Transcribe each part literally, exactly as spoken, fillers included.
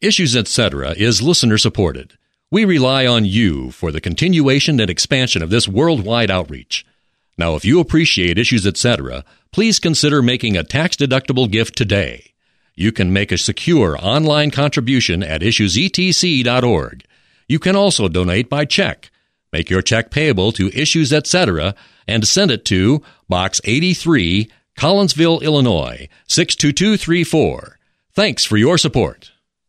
Issues Etc. is listener-supported. We rely on you for the continuation and expansion of this worldwide outreach. Now, if you appreciate Issues Etc., please consider making a tax-deductible gift today. You can make a secure online contribution at issues e t c dot org. You can also donate by check. Make your check payable to Issues Etc. and send it to Box eighty-three, Collinsville, Illinois, six two two three four. Thanks for your support.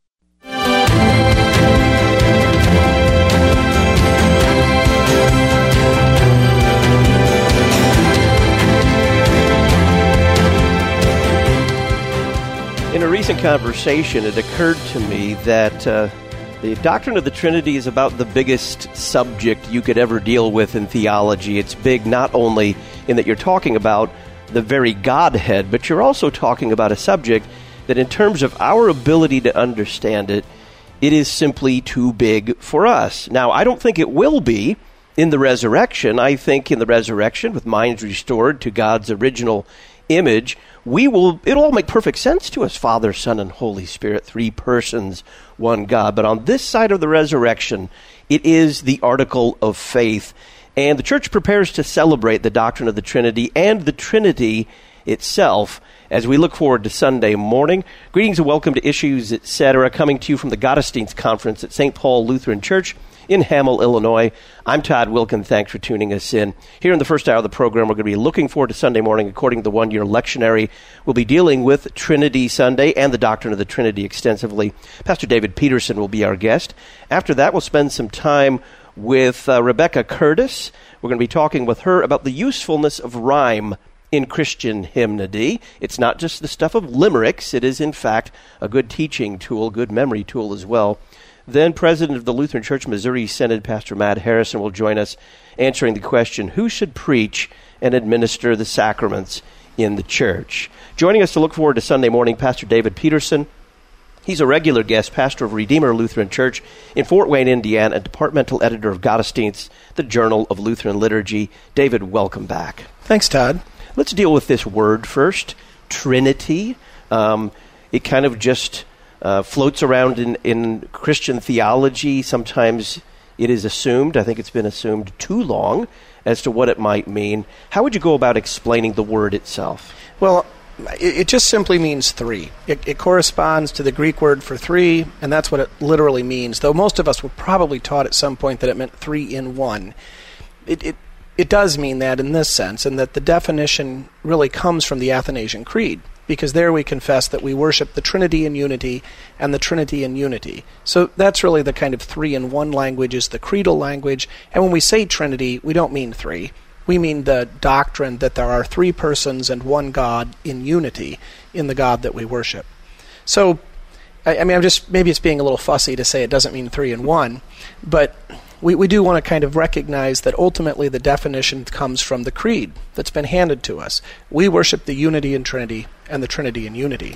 In a recent conversation, it occurred to me that uh, the doctrine of the Trinity is about the biggest subject you could ever deal with in theology. It's big not only in that you're talking about the very Godhead, but you're also talking about a subject that in terms of our ability to understand it, it is simply too big for us. Now, I don't think it will be in the resurrection. I think in the resurrection, with minds restored to God's original image, we will, it'll all make perfect sense to us. Father, Son, and Holy Spirit, three persons, one God. But on this side of the resurrection, it is the article of faith. And the church prepares to celebrate the doctrine of the Trinity and the Trinity itself as we look forward to Sunday morning. Greetings and welcome to Issues Etc., coming to you from the Gottesdienst Conference at Saint Paul Lutheran Church in Hamel, Illinois. I'm Todd Wilkin. Thanks for tuning us in. Here in the first hour of the program, we're going to be looking forward to Sunday morning. According to the one-year lectionary, we'll be dealing with Trinity Sunday and the doctrine of the Trinity extensively. Pastor David Peterson will be our guest. After that, we'll spend some time with uh, Rebecca Curtis. We're going to be talking with her about the usefulness of rhyme in Christian hymnody. It's not just the stuff of limericks. It is, in fact, a good teaching tool, good memory tool as well. Then President of the Lutheran Church Missouri Synod, Pastor Matt Harrison, will join us answering the question, who should preach and administer the sacraments in the church? Joining us to look forward to Sunday morning, Pastor David Peterson. He's a regular guest pastor of Redeemer Lutheran Church in Fort Wayne, Indiana, and departmental editor of Gottesdienst, the Journal of Lutheran Liturgy. David, welcome back. Thanks, Todd. Let's deal with this word first, Trinity. Um, it kind of just uh, floats around in, in Christian theology. Sometimes it is assumed, I think it's been assumed too long, as to what it might mean. How would you go about explaining the word itself? Well, it, it just simply means three. It, it corresponds to the Greek word for three, and that's what it literally means, though most of us were probably taught at some point that it meant three in one. It, it It does mean that in this sense, and that the definition really comes from the Athanasian Creed, because there we confess that we worship the Trinity in unity and the Trinity in unity. So that's really the kind of three-in-one language, is the creedal language. And when we say Trinity, we don't mean three. We mean the doctrine that there are three persons and one God in unity in the God that we worship. So, I, I mean, I'm just, maybe it's being a little fussy to say it doesn't mean three in one, but We, we do want to kind of recognize that ultimately the definition comes from the creed that's been handed to us. We worship the unity in Trinity and the Trinity in unity.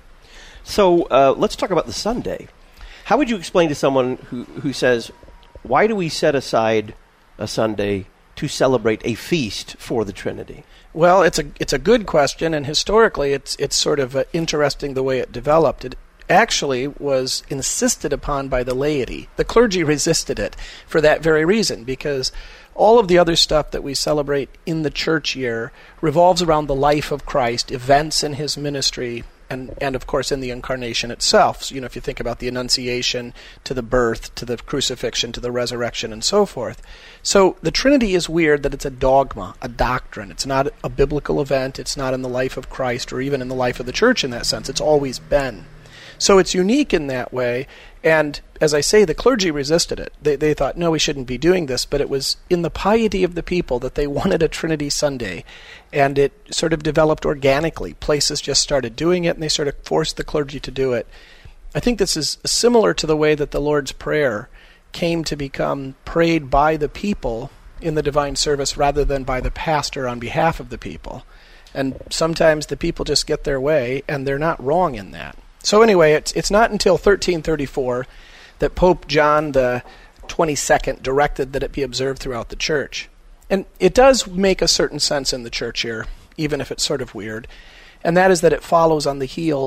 So uh, let's talk about the Sunday. How would you explain to someone who, who says, why do we set aside a Sunday to celebrate a feast for the Trinity? Well, it's a it's a good question, and historically it's it's sort of uh, interesting the way it developed. It actually was insisted upon by the laity. The clergy resisted it for that very reason, because all of the other stuff that we celebrate in the church year revolves around the life of Christ, events in his ministry, and, and of course in the incarnation itself. So, you know, if you think about the Annunciation, to the birth, to the crucifixion, to the resurrection, and so forth. So the Trinity is weird that it's a dogma, a doctrine. It's not a biblical event. It's not in the life of Christ or even in the life of the church in that sense. It's always been. So it's unique in that way, and as I say, the clergy resisted it. They they thought, no, we shouldn't be doing this, but it was in the piety of the people that they wanted a Trinity Sunday, and it sort of developed organically. Places just started doing it, and they sort of forced the clergy to do it. I think this is similar to the way that the Lord's Prayer came to become prayed by the people in the divine service rather than by the pastor on behalf of the people. And sometimes the people just get their way, and they're not wrong in that. So anyway, it's it's not until thirteen thirty-four that Pope John the twenty-second directed that it be observed throughout the church. And it does make a certain sense in the church here, even if it's sort of weird, and that is that it follows on the heels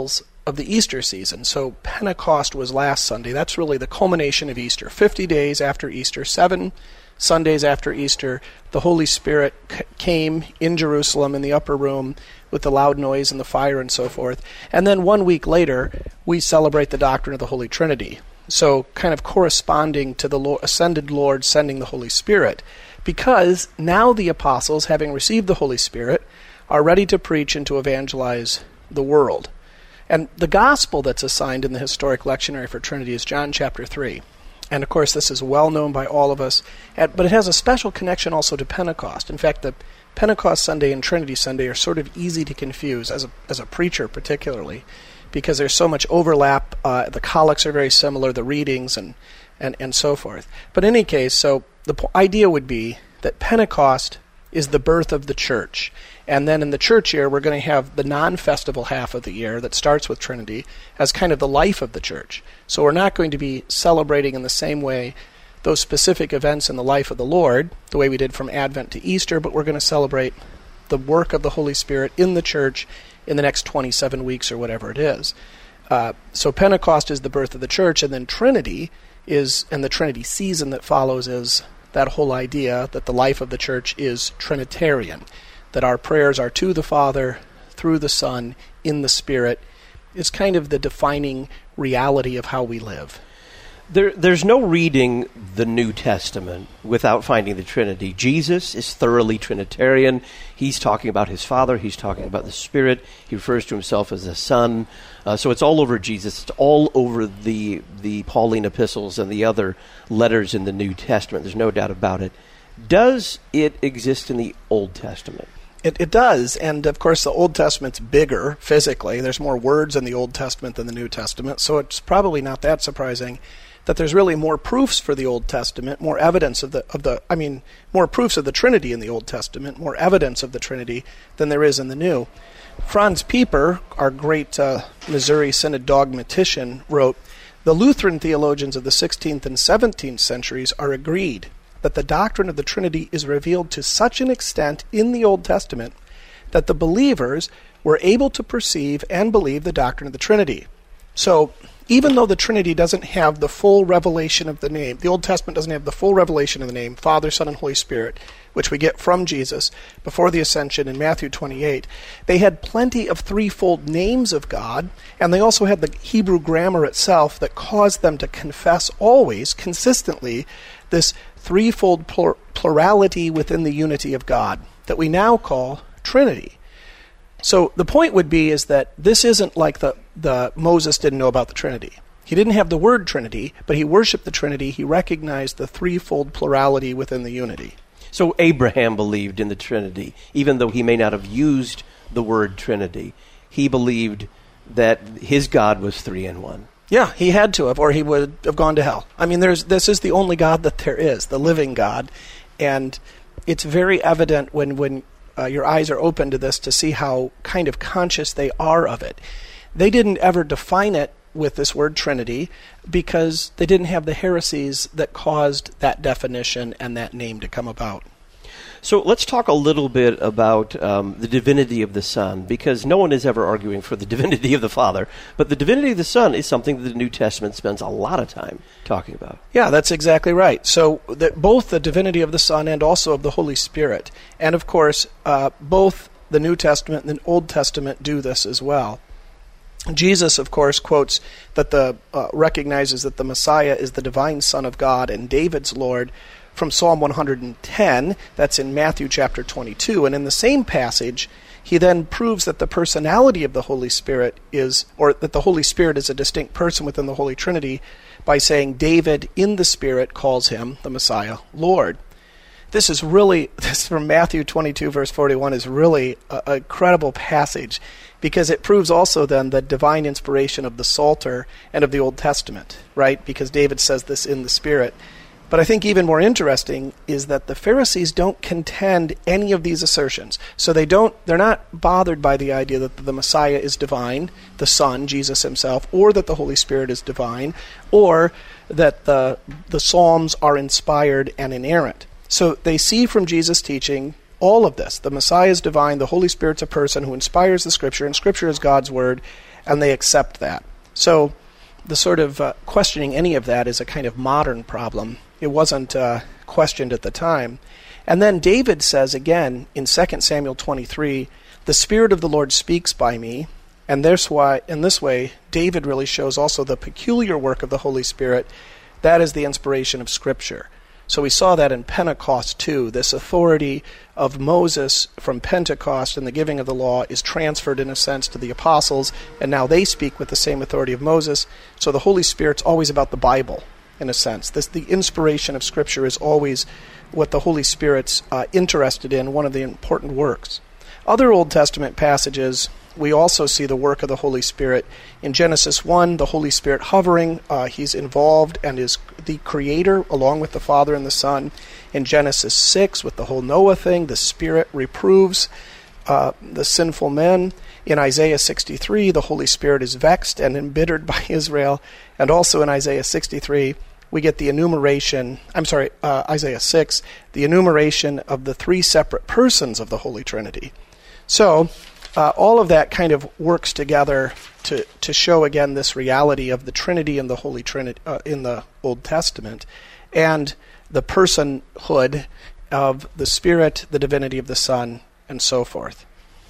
of the Easter season. So Pentecost was last Sunday. That's really the culmination of Easter. fifty days after Easter, seven Sundays after Easter, the Holy Spirit c- came in Jerusalem in the upper room with the loud noise and the fire and so forth. And then one week later, we celebrate the doctrine of the Holy Trinity. So kind of corresponding to the Lord, ascended Lord sending the Holy Spirit. Because now the apostles, having received the Holy Spirit, are ready to preach and to evangelize the world. And the gospel that's assigned in the historic lectionary for Trinity is John chapter three. And of course, this is well known by all of us, but it has a special connection also to Pentecost. In fact, the Pentecost Sunday and Trinity Sunday are sort of easy to confuse, as a, as a preacher particularly, because there's so much overlap. Uh, the collects are very similar, the readings, and, and, and so forth. But in any case, so the po- idea would be that Pentecost is the birth of the church. And then in the church year, we're going to have the non-festival half of the year that starts with Trinity as kind of the life of the church. So we're not going to be celebrating in the same way those specific events in the life of the Lord, the way we did from Advent to Easter, but we're going to celebrate the work of the Holy Spirit in the church in the next twenty-seven weeks or whatever it is. Uh, so Pentecost is the birth of the church, and then Trinity is, and the Trinity season that follows is that whole idea that the life of the church is Trinitarian, that our prayers are to the Father, through the Son, in the Spirit, is kind of the defining reality of how we live. There, there's no reading the New Testament without finding the Trinity. Jesus is thoroughly Trinitarian. He's talking about his Father. He's talking about the Spirit. He refers to himself as the Son. Uh, so it's all over Jesus. It's all over the the Pauline epistles and the other letters in the New Testament. There's no doubt about it. Does it exist in the Old Testament? It, it does, and of course the Old Testament's bigger physically. There's more words in the Old Testament than the New Testament, so it's probably not that surprising that there's really more proofs for the Old Testament, more evidence of the, of the, I mean, more proofs of the Trinity in the Old Testament, more evidence of the Trinity than there is in the New. Franz Pieper, our great uh, Missouri Synod dogmatician, wrote, "The Lutheran theologians of the sixteenth and seventeenth centuries are agreed that the doctrine of the Trinity is revealed to such an extent in the Old Testament that the believers were able to perceive and believe the doctrine of the Trinity." So, even though the Trinity doesn't have the full revelation of the name, the Old Testament doesn't have the full revelation of the name, Father, Son, and Holy Spirit, which we get from Jesus before the Ascension in Matthew twenty-eight, they had plenty of threefold names of God, and they also had the Hebrew grammar itself that caused them to confess always, consistently, this threefold plur- plurality within the unity of God that we now call Trinity. So the point would be is that this isn't like the, the Moses didn't know about the Trinity. He didn't have the word Trinity, but he worshiped the Trinity. He recognized the threefold plurality within the unity. So Abraham believed in the Trinity, even though he may not have used the word Trinity. He believed that his God was three in one. Yeah, he had to have, or he would have gone to hell. I mean, there's this is the only God that there is, the living God. And it's very evident when, when uh, your eyes are open to this to see how kind of conscious they are of it. They didn't ever define it with this word Trinity because they didn't have the heresies that caused that definition and that name to come about. So let's talk a little bit about um, the divinity of the Son, because no one is ever arguing for the divinity of the Father, but the divinity of the Son is something that the New Testament spends a lot of time talking about. Yeah, that's exactly right. So that both the divinity of the Son and also of the Holy Spirit, and of course, uh, both the New Testament and the Old Testament do this as well. Jesus, of course, quotes that the uh, recognizes that the Messiah is the divine Son of God and David's Lord from Psalm one hundred ten. That's in Matthew chapter twenty-two. And in the same passage, he then proves that the personality of the Holy Spirit is, or that the Holy Spirit is a distinct person within the Holy Trinity by saying David in the Spirit calls him, the Messiah, Lord. This is really, this from Matthew twenty-two, verse forty-one, is really a, a credible passage because it proves also then the divine inspiration of the Psalter and of the Old Testament, right? Because David says this in the Spirit. But I think even more interesting is that the Pharisees don't contend any of these assertions. So they don't, they're not bothered by the idea that the Messiah is divine, the Son, Jesus himself, or that the Holy Spirit is divine, or that the the Psalms are inspired and inerrant. So they see from Jesus' teaching all of this. The Messiah is divine, the Holy Spirit's a person who inspires the Scripture, and Scripture is God's Word, and they accept that. So the sort of uh, questioning any of that is a kind of modern problem. It wasn't uh, questioned at the time. And then David says again in Second Samuel twenty-three, the Spirit of the Lord speaks by me. And this why, in this way, David really shows also the peculiar work of the Holy Spirit. That is the inspiration of Scripture. So we saw that in Pentecost too. This authority of Moses from Pentecost and the giving of the law is transferred in a sense to the apostles, and now they speak with the same authority of Moses. So the Holy Spirit's always about the Bible, in a sense. This, the inspiration of Scripture is always what the Holy Spirit's uh, interested in, one of the important works. Other Old Testament passages, we also see the work of the Holy Spirit. In Genesis one, the Holy Spirit hovering, uh, he's involved and is the creator along with the Father and the Son. In Genesis six, with the whole Noah thing, the Spirit reproves uh, the sinful men. In Isaiah sixty-three, the Holy Spirit is vexed and embittered by Israel. And also in Isaiah sixty-three, we get the enumeration, I'm sorry, uh, Isaiah six, the enumeration of the three separate persons of the Holy Trinity. So, Uh, all of that kind of works together to, to show again this reality of the Trinity and the Holy Trinity uh, in the Old Testament, and the personhood of the Spirit, the divinity of the Son, and so forth.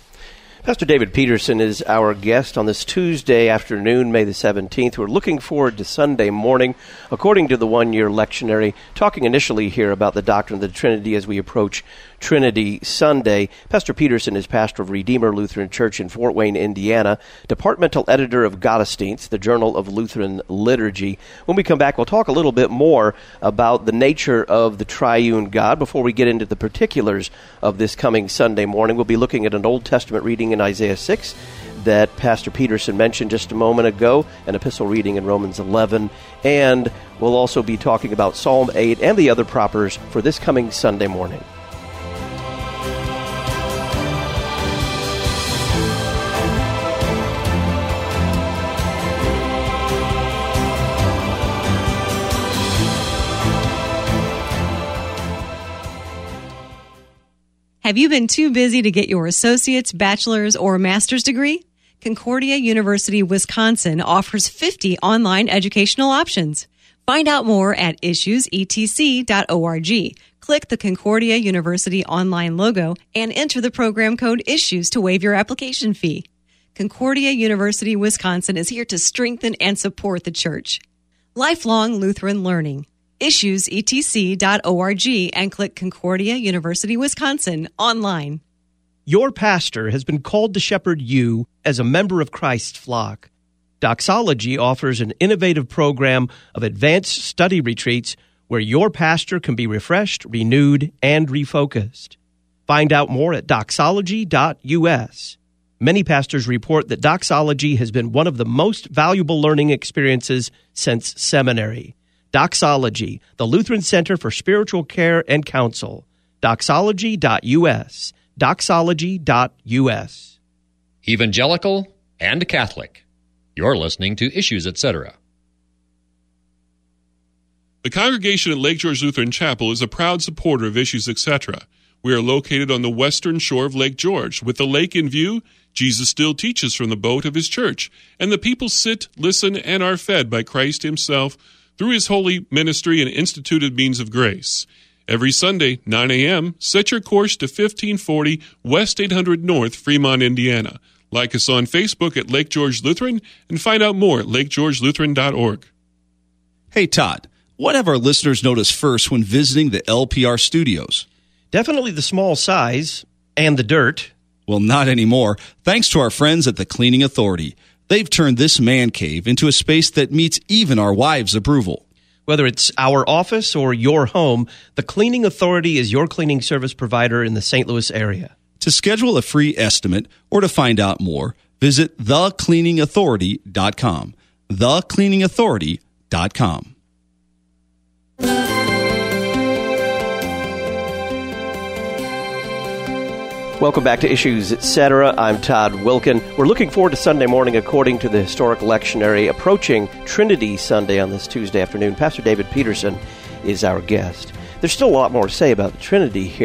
Pastor David Peterson is our guest on this Tuesday afternoon, May the seventeenth. We're looking forward to Sunday morning, according to the one-year lectionary, talking initially here about the doctrine of the Trinity as we approach Trinity Sunday. Pastor Peterson is pastor of Redeemer Lutheran Church in Fort Wayne, Indiana, departmental editor of Gottesdienst, the Journal of Lutheran Liturgy. When we come back, we'll talk a little bit more about the nature of the triune God. Before we get into the particulars of this coming Sunday morning, we'll be looking at an Old Testament reading in Isaiah six that Pastor Peterson mentioned just a moment ago, an epistle reading in Romans eleven, and we'll also be talking about Psalm eight and the other propers for this coming Sunday morning. Have you been too busy to get your associate's, bachelor's, or master's degree? Concordia University Wisconsin offers fifty online educational options. Find out more at issues e t c dot org. Click the Concordia University online logo and enter the program code ISSUES to waive your application fee. Concordia University Wisconsin is here to strengthen and support the church. Lifelong Lutheran Learning. issues e t c dot org and click Concordia University Wisconsin online. Your pastor has been called to shepherd you as a member of Christ's flock. Doxology offers an innovative program of advanced study retreats where your pastor can be refreshed, renewed, and refocused. Find out more at doxology dot u s. Many pastors report that doxology has been one of the most valuable learning experiences since seminary. Doxology, the Lutheran Center for Spiritual Care and Counsel. doxology dot u s. doxology dot u s. Evangelical and Catholic. You're listening to Issues, et cetera. The congregation at Lake George Lutheran Chapel is a proud supporter of Issues, et cetera. We are located on the western shore of Lake George. With the lake in view, Jesus still teaches from the boat of his church, and the people sit, listen, and are fed by Christ himself through his holy ministry and instituted means of grace. Every Sunday, nine a.m., set your course to fifteen forty West eight hundred North, Fremont, Indiana. Like us on Facebook at Lake George Lutheran and find out more at lake george lutheran dot org. Hey, Todd, what have our listeners noticed first when visiting the L P R studios? Definitely the small size and the dirt. Well, not anymore, thanks to our friends at the Cleaning Authority. They've turned this man cave into a space that meets even our wives' approval. Whether it's our office or your home, the Cleaning Authority is your cleaning service provider in the Saint Louis area. To schedule a free estimate or to find out more, visit the cleaning authority dot com. the cleaning authority dot com. Welcome back to Issues, et cetera. I'm Todd Wilkin. We're looking forward to Sunday morning according to the historic lectionary, approaching Trinity Sunday on this Tuesday afternoon. Pastor David Peterson is our guest. There's still a lot more to say about the Trinity here,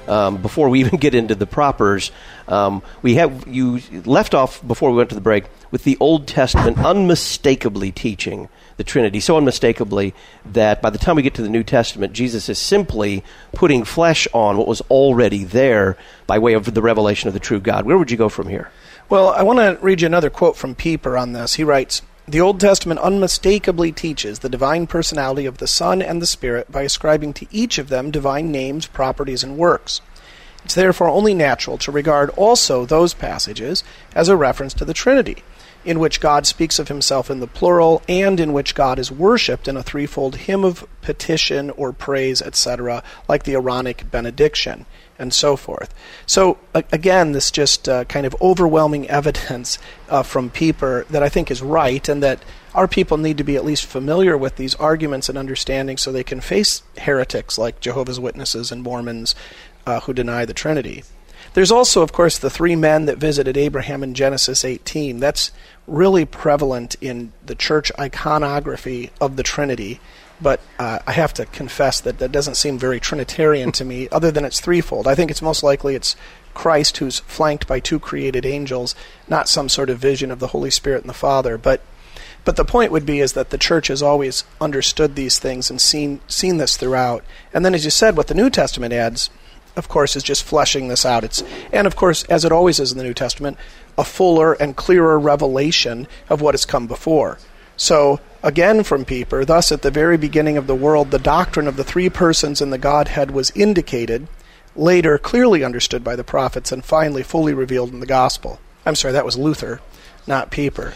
um, before we even get into the propers, um, we have you left off before we went to the break with the Old Testament unmistakably teaching the Trinity, so unmistakably that by the time we get to the New Testament, Jesus is simply putting flesh on what was already there by way of the revelation of the true God. Where would you go from here? Well, I want to read you another quote from Pieper on this. He writes, "The Old Testament unmistakably teaches the divine personality of the Son and the Spirit by ascribing to each of them divine names, properties, and works. It's therefore only natural to regard also those passages as a reference to the Trinity, in which God speaks of himself in the plural, and in which God is worshipped in a threefold hymn of petition or praise, et cetera, like the Aaronic benediction, and so forth." So, again, this just uh, kind of overwhelming evidence uh, from Pieper that I think is right, and that our people need to be at least familiar with these arguments and understanding so they can face heretics like Jehovah's Witnesses and Mormons uh, who deny the Trinity. There's also, of course, the three men that visited Abraham in Genesis eighteen. That's really prevalent in the church iconography of the Trinity, but uh, I have to confess that that doesn't seem very Trinitarian to me, other than it's threefold. I think it's most likely it's Christ who's flanked by two created angels, not some sort of vision of the Holy Spirit and the Father. But but the point would be is that the church has always understood these things and seen seen this throughout. And then, as you said, what the New Testament adds, of course, is just fleshing this out. It's, and of course, as it always is in the New Testament, a fuller and clearer revelation of what has come before. So, again from Pieper, thus at the very beginning of the world, the doctrine of the three persons in the Godhead was indicated, later clearly understood by the prophets, and finally fully revealed in the gospel. I'm sorry, that was Luther, not Pieper.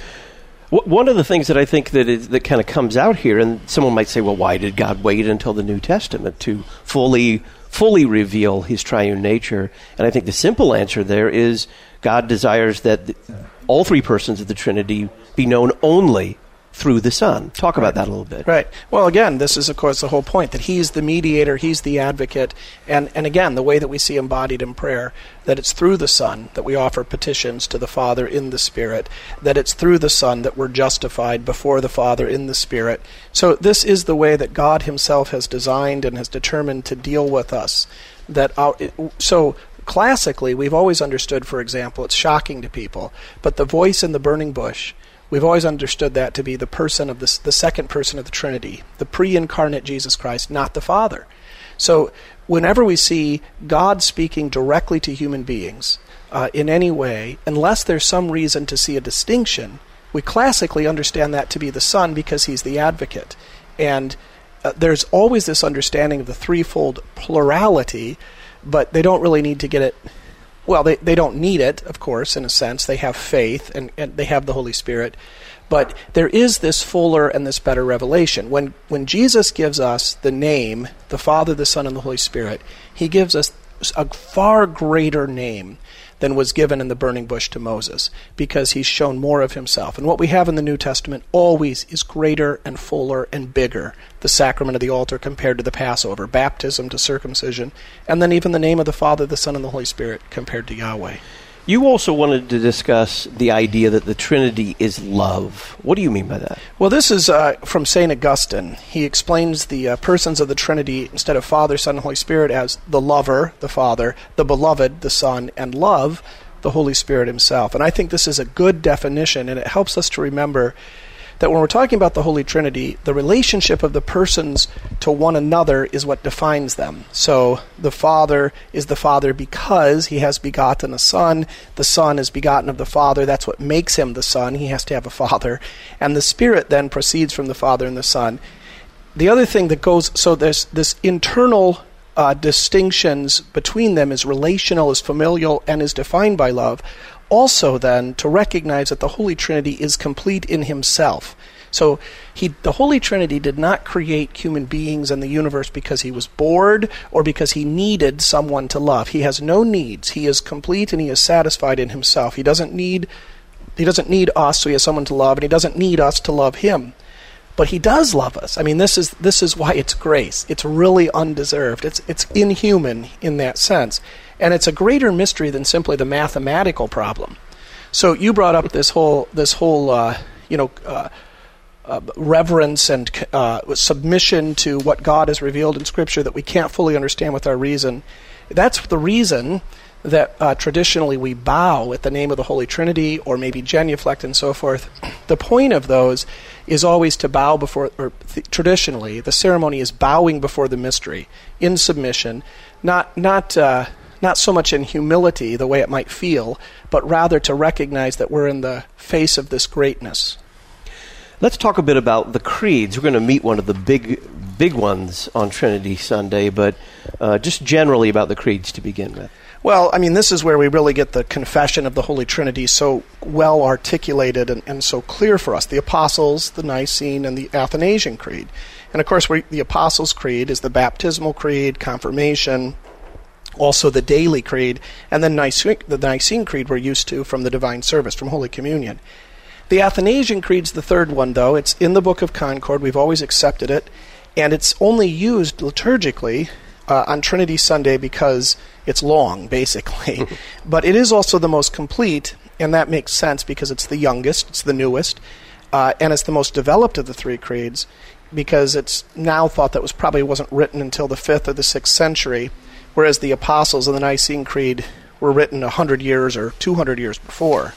One of the things that I think that is, that kind of comes out here, and someone might say, well, why did God wait until the New Testament to fully fully reveal his triune nature? And I think the simple answer there is God desires that the, all three persons of the Trinity be known only through the Son. Talk about that a little bit. Right. Well, again, this is, of course, the whole point, that he's the mediator, he's the advocate, and, and again, the way that we see embodied in prayer, that it's through the Son that we offer petitions to the Father in the Spirit, that it's through the Son that we're justified before the Father in the Spirit. So this is the way that God himself has designed and has determined to deal with us. That our, so classically, we've always understood, for example, it's shocking to people, but the voice in the burning bush, we've always understood that to be the person of the, the second person of the Trinity, the pre-incarnate Jesus Christ, not the Father. So whenever we see God speaking directly to human beings uh, in any way, unless there's some reason to see a distinction, we classically understand that to be the Son because he's the advocate. And uh, there's always this understanding of the threefold plurality, but they don't really need to get it. Well, they, they don't need it, of course, in a sense. They have faith, and, and they have the Holy Spirit. But there is this fuller and this better revelation. When when Jesus gives us the name, the Father, the Son, and the Holy Spirit, he gives us a far greater name than was given in the burning bush to Moses, because he's shown more of himself. And what we have in the New Testament always is greater and fuller and bigger. The sacrament of the altar compared to the Passover, baptism to circumcision, and then even the name of the Father, the Son, and the Holy Spirit compared to Yahweh. You also wanted to discuss the idea that the Trinity is love. What do you mean by that? Well, this is uh, from Saint Augustine. He explains the uh, persons of the Trinity, instead of Father, Son, and Holy Spirit, as the lover, the Father, the beloved, the Son, and love, the Holy Spirit himself. And I think this is a good definition, and it helps us to remember that when we're talking about the Holy Trinity, the relationship of the persons to one another is what defines them. So the Father is the Father because he has begotten a Son. The Son is begotten of the Father. That's what makes him the Son. He has to have a Father. And the Spirit then proceeds from the Father and the Son. The other thing that goes, so there's this internal uh, distinctions between them is relational, is familial, and is defined by love. Also, then, to recognize that the Holy Trinity is complete in himself. So he, the Holy Trinity did not create human beings and the universe because he was bored or because he needed someone to love. He has no needs. He is complete and he is satisfied in himself. He doesn't need, he doesn't need us, so he has someone to love, and he doesn't need us to love him. But he does love us. I mean, this is this is why it's grace. It's really undeserved. It's it's inhuman in that sense. And it's a greater mystery than simply the mathematical problem. So you brought up this whole this whole uh, you know uh, uh, reverence and uh, submission to what God has revealed in Scripture that we can't fully understand with our reason. that's the reason that uh, traditionally we bow at the name of the Holy Trinity, or maybe genuflect and so forth. The point of those is always to bow before, or th- traditionally, the ceremony is bowing before the mystery, in submission, not not uh, not so much in humility, the way it might feel, but rather to recognize that we're in the face of this greatness. Let's talk a bit about the creeds. We're going to meet one of the big big ones on Trinity Sunday, but uh, just generally about the creeds to begin with. Well, I mean, this is where we really get the confession of the Holy Trinity so well articulated and, and so clear for us. The Apostles', the Nicene, and the Athanasian Creed. And of course, we, the Apostles' Creed is the baptismal creed, confirmation, also the daily creed, and then Nicene, the Nicene Creed we're used to from the Divine Service, from Holy Communion. The Athanasian Creed's the third one, though. It's in the Book of Concord. We've always accepted it. And it's only used liturgically uh, on Trinity Sunday because it's long, basically. But it is also the most complete, and that makes sense because it's the youngest, it's the newest, uh, and it's the most developed of the three creeds, because it's now thought that was probably wasn't written until the fifth or the sixth century, whereas the Apostles and the Nicene Creed were written one hundred years or two hundred years before.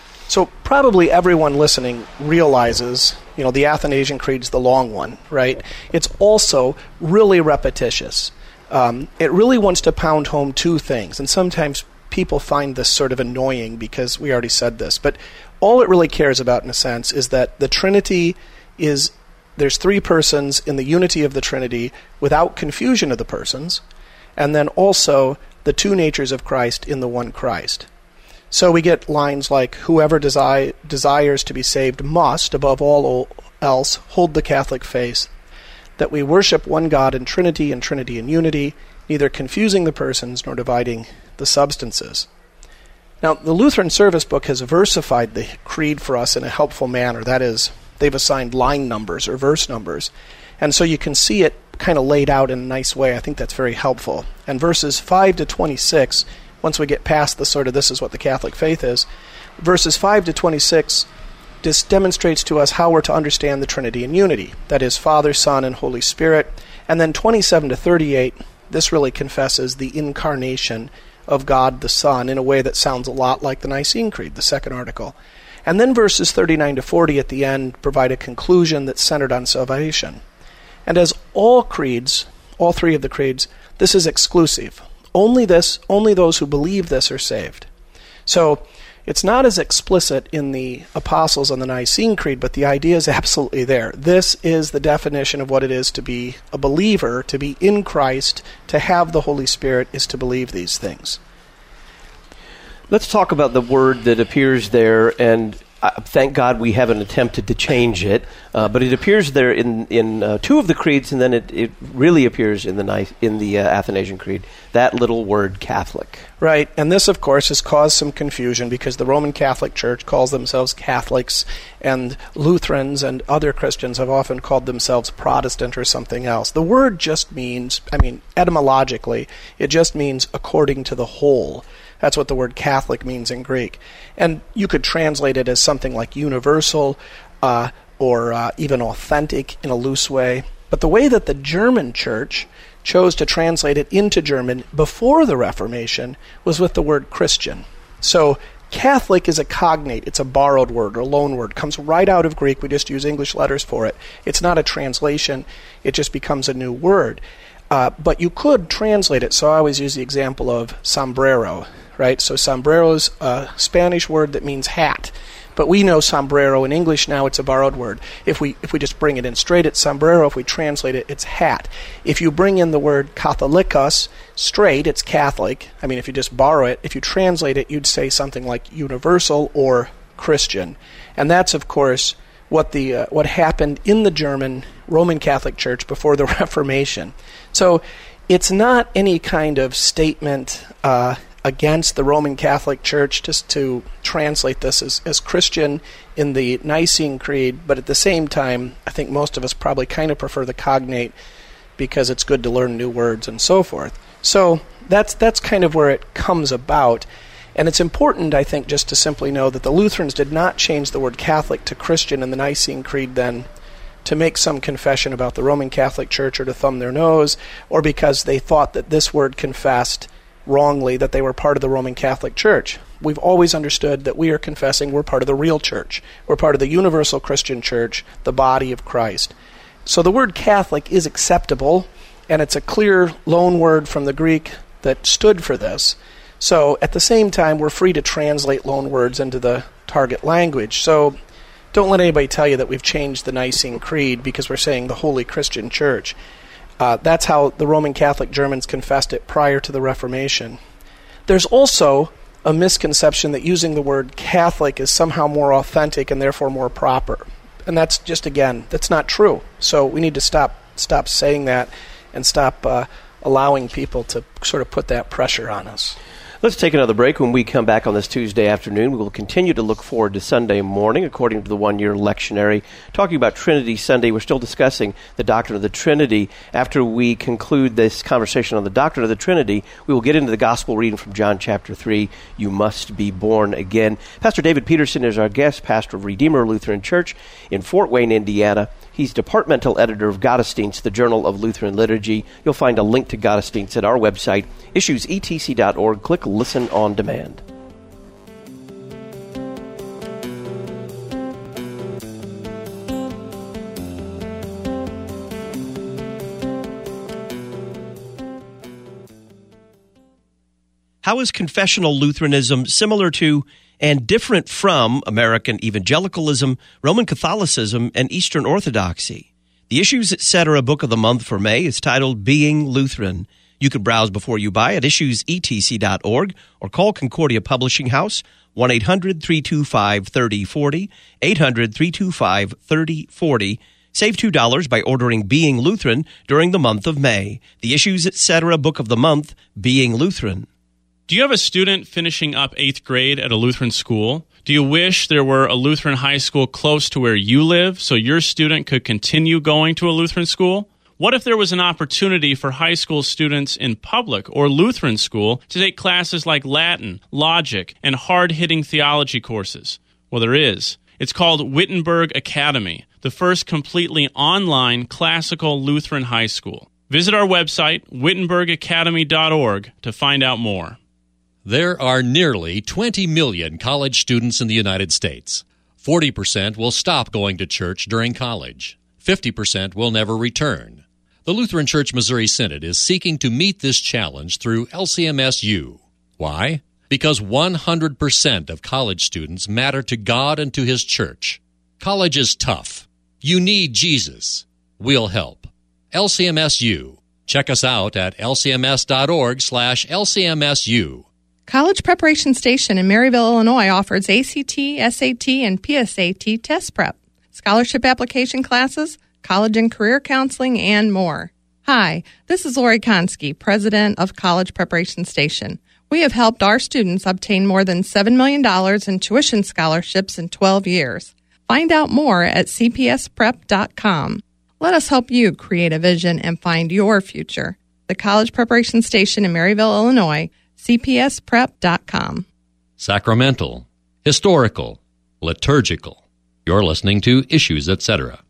So probably everyone listening realizes, you know, the Athanasian Creed's the long one, right? It's also really repetitious. Um, it really wants to pound home two things, and sometimes people find this sort of annoying because we already said this, but all it really cares about, in a sense, is that the Trinity is, there's three persons in the unity of the Trinity without confusion of the persons, and then also the two natures of Christ in the one Christ. So we get lines like, whoever desi- desires to be saved must, above all else, hold the Catholic faith, that we worship one God in Trinity and Trinity in unity, neither confusing the persons nor dividing the substances. Now, the Lutheran Service Book has versified the creed for us in a helpful manner. That is, they've assigned line numbers or verse numbers. And so you can see it kind of laid out in a nice way. I think that's very helpful. And verses five to twenty-six, once we get past the sort of this is what the Catholic faith is, verses five to twenty-six this demonstrates to us how we're to understand the Trinity in unity. That is, Father, Son, and Holy Spirit. And then twenty-seven to thirty-eight, this really confesses the incarnation of God the Son in a way that sounds a lot like the Nicene Creed, the second article. And then verses thirty-nine to forty at the end provide a conclusion that's centered on salvation. And as all creeds, all three of the creeds, this is exclusive. Only this, only those who believe this are saved. So it's not as explicit in the Apostles and the Nicene Creed, but the idea is absolutely there. This is the definition of what it is to be a believer, to be in Christ, to have the Holy Spirit is to believe these things. Let's talk about the word that appears there, and uh, thank God we haven't attempted to change it, uh, but it appears there in in uh, two of the creeds, and then it, it really appears in the in the uh, Athanasian Creed, that little word Catholic. Right, and this, of course, has caused some confusion because the Roman Catholic Church calls themselves Catholics, and Lutherans and other Christians have often called themselves Protestant or something else. The word just means, I mean, etymologically, it just means according to the whole. That's what the word Catholic means in Greek. And you could translate it as something like universal uh, or uh, even authentic in a loose way. But the way that the German church chose to translate it into German before the Reformation was with the word Christian. So Catholic is a cognate. It's a borrowed word or loan word. It comes right out of Greek. We just use English letters for it. It's not a translation. It just becomes a new word. Uh, but you could translate it. So I always use the example of sombrero, right? So sombrero is a Spanish word that means hat. But we know sombrero in English now, it's a borrowed word. If we if we just bring it in straight, it's sombrero. If we translate it, it's hat. If you bring in the word Catholicos straight, it's Catholic. I mean, if you just borrow it, if you translate it, you'd say something like universal or Christian. And that's, of course, what the uh, what happened in the German Roman Catholic Church before the Reformation. So it's not any kind of statement uh, against the Roman Catholic Church just to translate this as, as Christian in the Nicene Creed, but at the same time, I think most of us probably kind of prefer the cognate because it's good to learn new words and so forth. So that's that's kind of where it comes about. And it's important, I think, just to simply know that the Lutherans did not change the word Catholic to Christian in the Nicene Creed then to make some confession about the Roman Catholic Church or to thumb their nose, or because they thought that this word confessed wrongly that they were part of the Roman Catholic Church. We've always understood that we are confessing we're part of the real church. We're part of the universal Christian church, the body of Christ. So the word Catholic is acceptable, and it's a clear loan word from the Greek that stood for this. So at the same time, we're free to translate loan words into the target language. So don't let anybody tell you that we've changed the Nicene Creed because we're saying the Holy Christian Church. Uh, that's how the Roman Catholic Germans confessed it prior to the Reformation. There's also a misconception that using the word Catholic is somehow more authentic and therefore more proper. And that's just, again, that's not true. So we need to stop stop saying that and stop uh, allowing people to sort of put that pressure on us. Let's take another break. When we come back on this Tuesday afternoon, we will continue to look forward to Sunday morning, according to the one-year lectionary. Talking about Trinity Sunday, we're still discussing the doctrine of the Trinity. After we conclude this conversation on the doctrine of the Trinity, we will get into the gospel reading from John chapter three, You Must Be Born Again. Pastor David Peterson is our guest, pastor of Redeemer Lutheran Church in Fort Wayne, Indiana. He's departmental editor of Gottesdienst, the Journal of Lutheran Liturgy. You'll find a link to Gottesdienst at our website, issues e t c dot org. Click Listen on Demand. How is confessional Lutheranism similar to and different from American evangelicalism, Roman Catholicism, and Eastern Orthodoxy? The Issues Etc. Book of the Month for May is titled Being Lutheran. You can browse before you buy at issues e t c dot org or call Concordia Publishing House, one eight hundred three two five three oh four oh, eight hundred three two five three oh four oh. Save two dollars by ordering Being Lutheran during the month of May. The Issues Etc. Book of the Month, Being Lutheran. Do you have a student finishing up eighth grade at a Lutheran school? Do you wish there were a Lutheran high school close to where you live so your student could continue going to a Lutheran school? What if there was an opportunity for high school students in public or Lutheran school to take classes like Latin, logic, and hard-hitting theology courses? Well, there is. It's called Wittenberg Academy, the first completely online classical Lutheran high school. Visit our website, wittenberg academy dot org, to find out more. There are nearly twenty million college students in the United States. forty percent will stop going to church during college. fifty percent will never return. The Lutheran Church Missouri Synod is seeking to meet this challenge through L C M S U. Why? Because one hundred percent of college students matter to God and to His church. College is tough. You need Jesus. We'll help. L C M S U. Check us out at l c m s dot org slash l c m s u. College Preparation Station in Maryville, Illinois offers A C T, S A T, and P S A T test prep, scholarship application classes, college and career counseling, and more. Hi, this is Lori Konski, president of College Preparation Station. We have helped our students obtain more than seven million dollars in tuition scholarships in twelve years. Find out more at c p s prep dot com. Let us help you create a vision and find your future. The College Preparation Station in Maryville, Illinois, c p s prep dot com. Sacramental, historical, liturgical. You're listening to Issues Etc.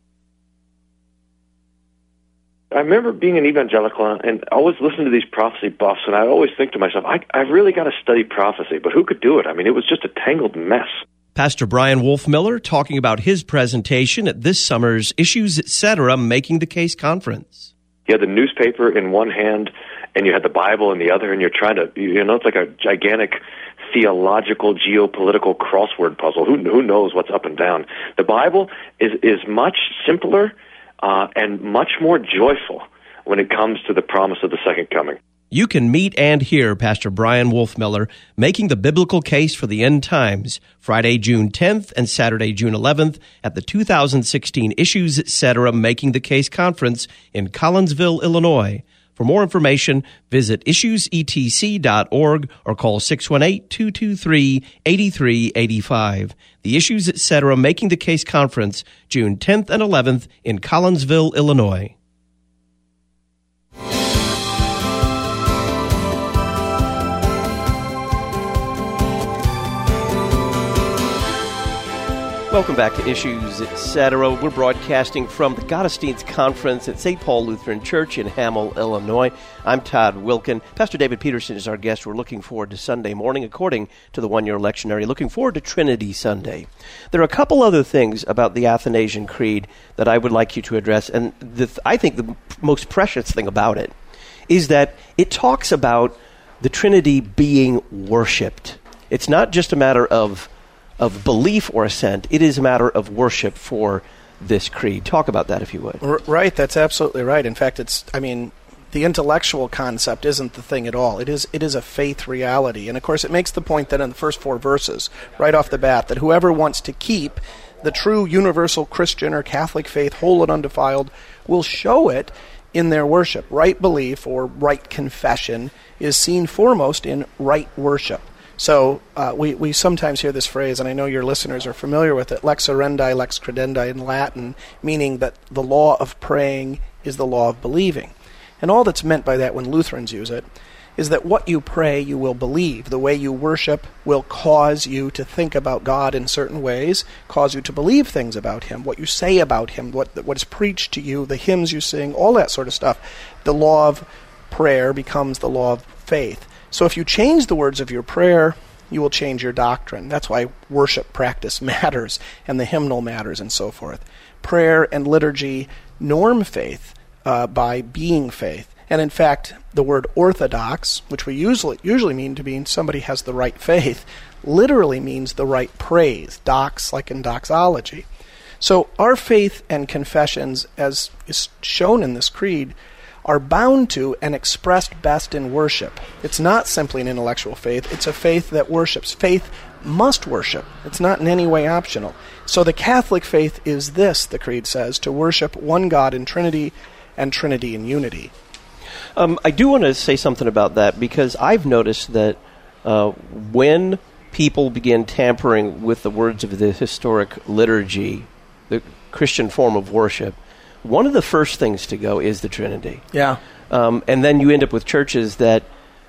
I remember being an evangelical and always listening to these prophecy buffs, and I always think to myself, I, I really got to study prophecy, but who could do it? I mean, it was just a tangled mess. Pastor Brian Wolfmiller talking about his presentation at this summer's Issues Etc. Making the Case Conference. You had the newspaper in one hand, and you had the Bible in the other, and you're trying to, you know, it's like a gigantic theological, geopolitical crossword puzzle. Who, who knows what's up and down? The Bible is, is much simpler uh, and much more joyful when it comes to the promise of the second coming. You can meet and hear Pastor Brian Wolfmiller making the biblical case for the end times Friday, June tenth and Saturday, June eleventh at the two thousand sixteen Issues Etc. Making the Case Conference in Collinsville, Illinois. For more information, visit issues e t c dot org or call six one eight, two two three, eight three eight five. The Issues Etc. Making the Case Conference, June tenth and eleventh in Collinsville, Illinois. Welcome back to Issues, et cetera. We're broadcasting from the Gottesdienst Conference at Saint Paul Lutheran Church in Hamel, Illinois. I'm Todd Wilkin. Pastor David Peterson is our guest. We're looking forward to Sunday morning, according to the one-year lectionary, looking forward to Trinity Sunday. There are a couple other things about the Athanasian Creed that I would like you to address, and the, I think the most precious thing about it is that it talks about the Trinity being worshipped. It's not just a matter of of belief or assent. It is a matter of worship for this creed. Talk about that, if you would. R- right, that's absolutely right. In fact, it's, I mean, the intellectual concept isn't the thing at all. It is it is a faith reality. And, of course, it makes the point that in the first four verses, right off the bat, that whoever wants to keep the true universal Christian or Catholic faith whole and undefiled will show it in their worship. Right belief or right confession is seen foremost in right worship. So uh, we, we sometimes hear this phrase, and I know your listeners are familiar with it, lex orandi, lex credendi in Latin, meaning that the law of praying is the law of believing. And all that's meant by that when Lutherans use it is that what you pray you will believe. The way you worship will cause you to think about God in certain ways, cause you to believe things about Him, what you say about Him, what what is preached to you, the hymns you sing, all that sort of stuff. The law of prayer becomes the law of faith. So if you change the words of your prayer, you will change your doctrine. That's why worship practice matters, and the hymnal matters, and so forth. Prayer and liturgy norm faith uh, by being faith. And in fact, the word orthodox, which we usually usually mean to mean somebody has the right faith, literally means the right praise, dox like in doxology. So our faith and confessions, as is shown in this creed, are bound to and expressed best in worship. It's not simply an intellectual faith. It's a faith that worships. Faith must worship. It's not in any way optional. So the Catholic faith is this, the Creed says, to worship one God in Trinity and Trinity in unity. Um, I do want to say something about that, because I've noticed that uh, when people begin tampering with the words of the historic liturgy, the Christian form of worship, one of the first things to go is the Trinity. Yeah. Um, and then you end up with churches that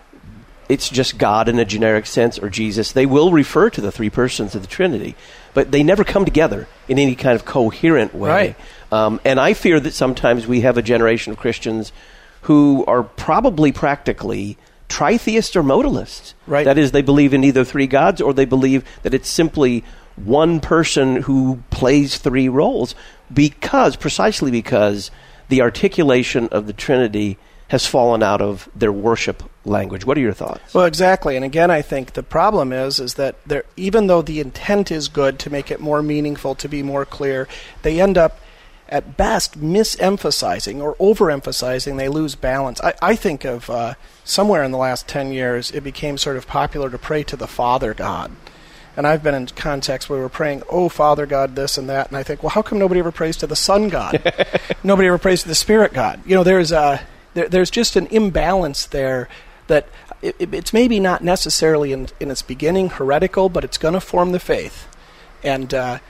it's just God in a generic sense, or Jesus. They will refer to the three persons of the Trinity, but they never come together in any kind of coherent way. Right. Um, and I fear that sometimes we have a generation of Christians who are probably practically tritheists or modalists. Right. That is, they believe in either three gods, or they believe that it's simply one person who plays three roles, because, precisely because the articulation of the Trinity has fallen out of their worship language. What are your thoughts? Well, exactly. And again, I think the problem is is that there, even though the intent is good to make it more meaningful, to be more clear, they end up, at best, misemphasizing or overemphasizing. They lose balance. I, I think of uh, somewhere in the last ten years, it became sort of popular to pray to the Father God. And I've been in contexts where we're praying, oh, Father God, this and that. And I think, well, how come nobody ever prays to the Son God? Nobody ever prays to the Spirit God? You know, there's a, there, there's just an imbalance there that it, it, it's maybe not necessarily in, in its beginning heretical, but it's going to form the faith. And uh,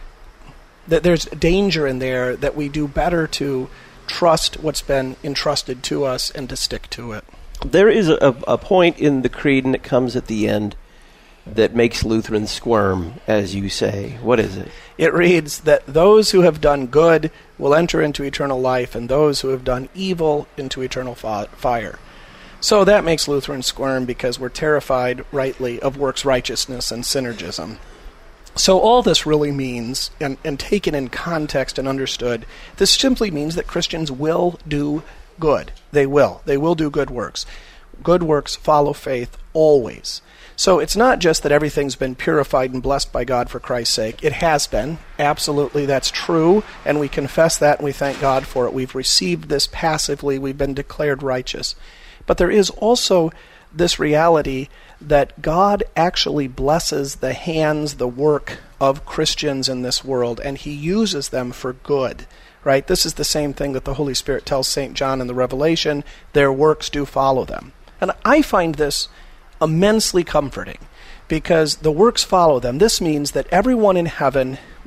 th- there's danger in there that we do better to trust what's been entrusted to us and to stick to it. There is a, a point in the Creed, and it comes at the end, that makes Lutherans squirm, as you say. What is it? It reads that those who have done good will enter into eternal life, and those who have done evil into eternal fi- fire. So that makes Lutherans squirm, because we're terrified, rightly, of works righteousness and synergism. So all this really means, and, and taken in context and understood, this simply means that Christians will do good. They will. They will do good works. Good works follow faith always. So it's not just that everything's been purified and blessed by God for Christ's sake. It has been. Absolutely, that's true. And we confess that, and we thank God for it. We've received this passively. We've been declared righteous. But there is also this reality that God actually blesses the hands, the work of Christians in this world, and He uses them for good. Right? This is the same thing that the Holy Spirit tells Saint John in the Revelation. Their works do follow them. And I find this immensely comforting, because the works follow them. This means that everyone in heaven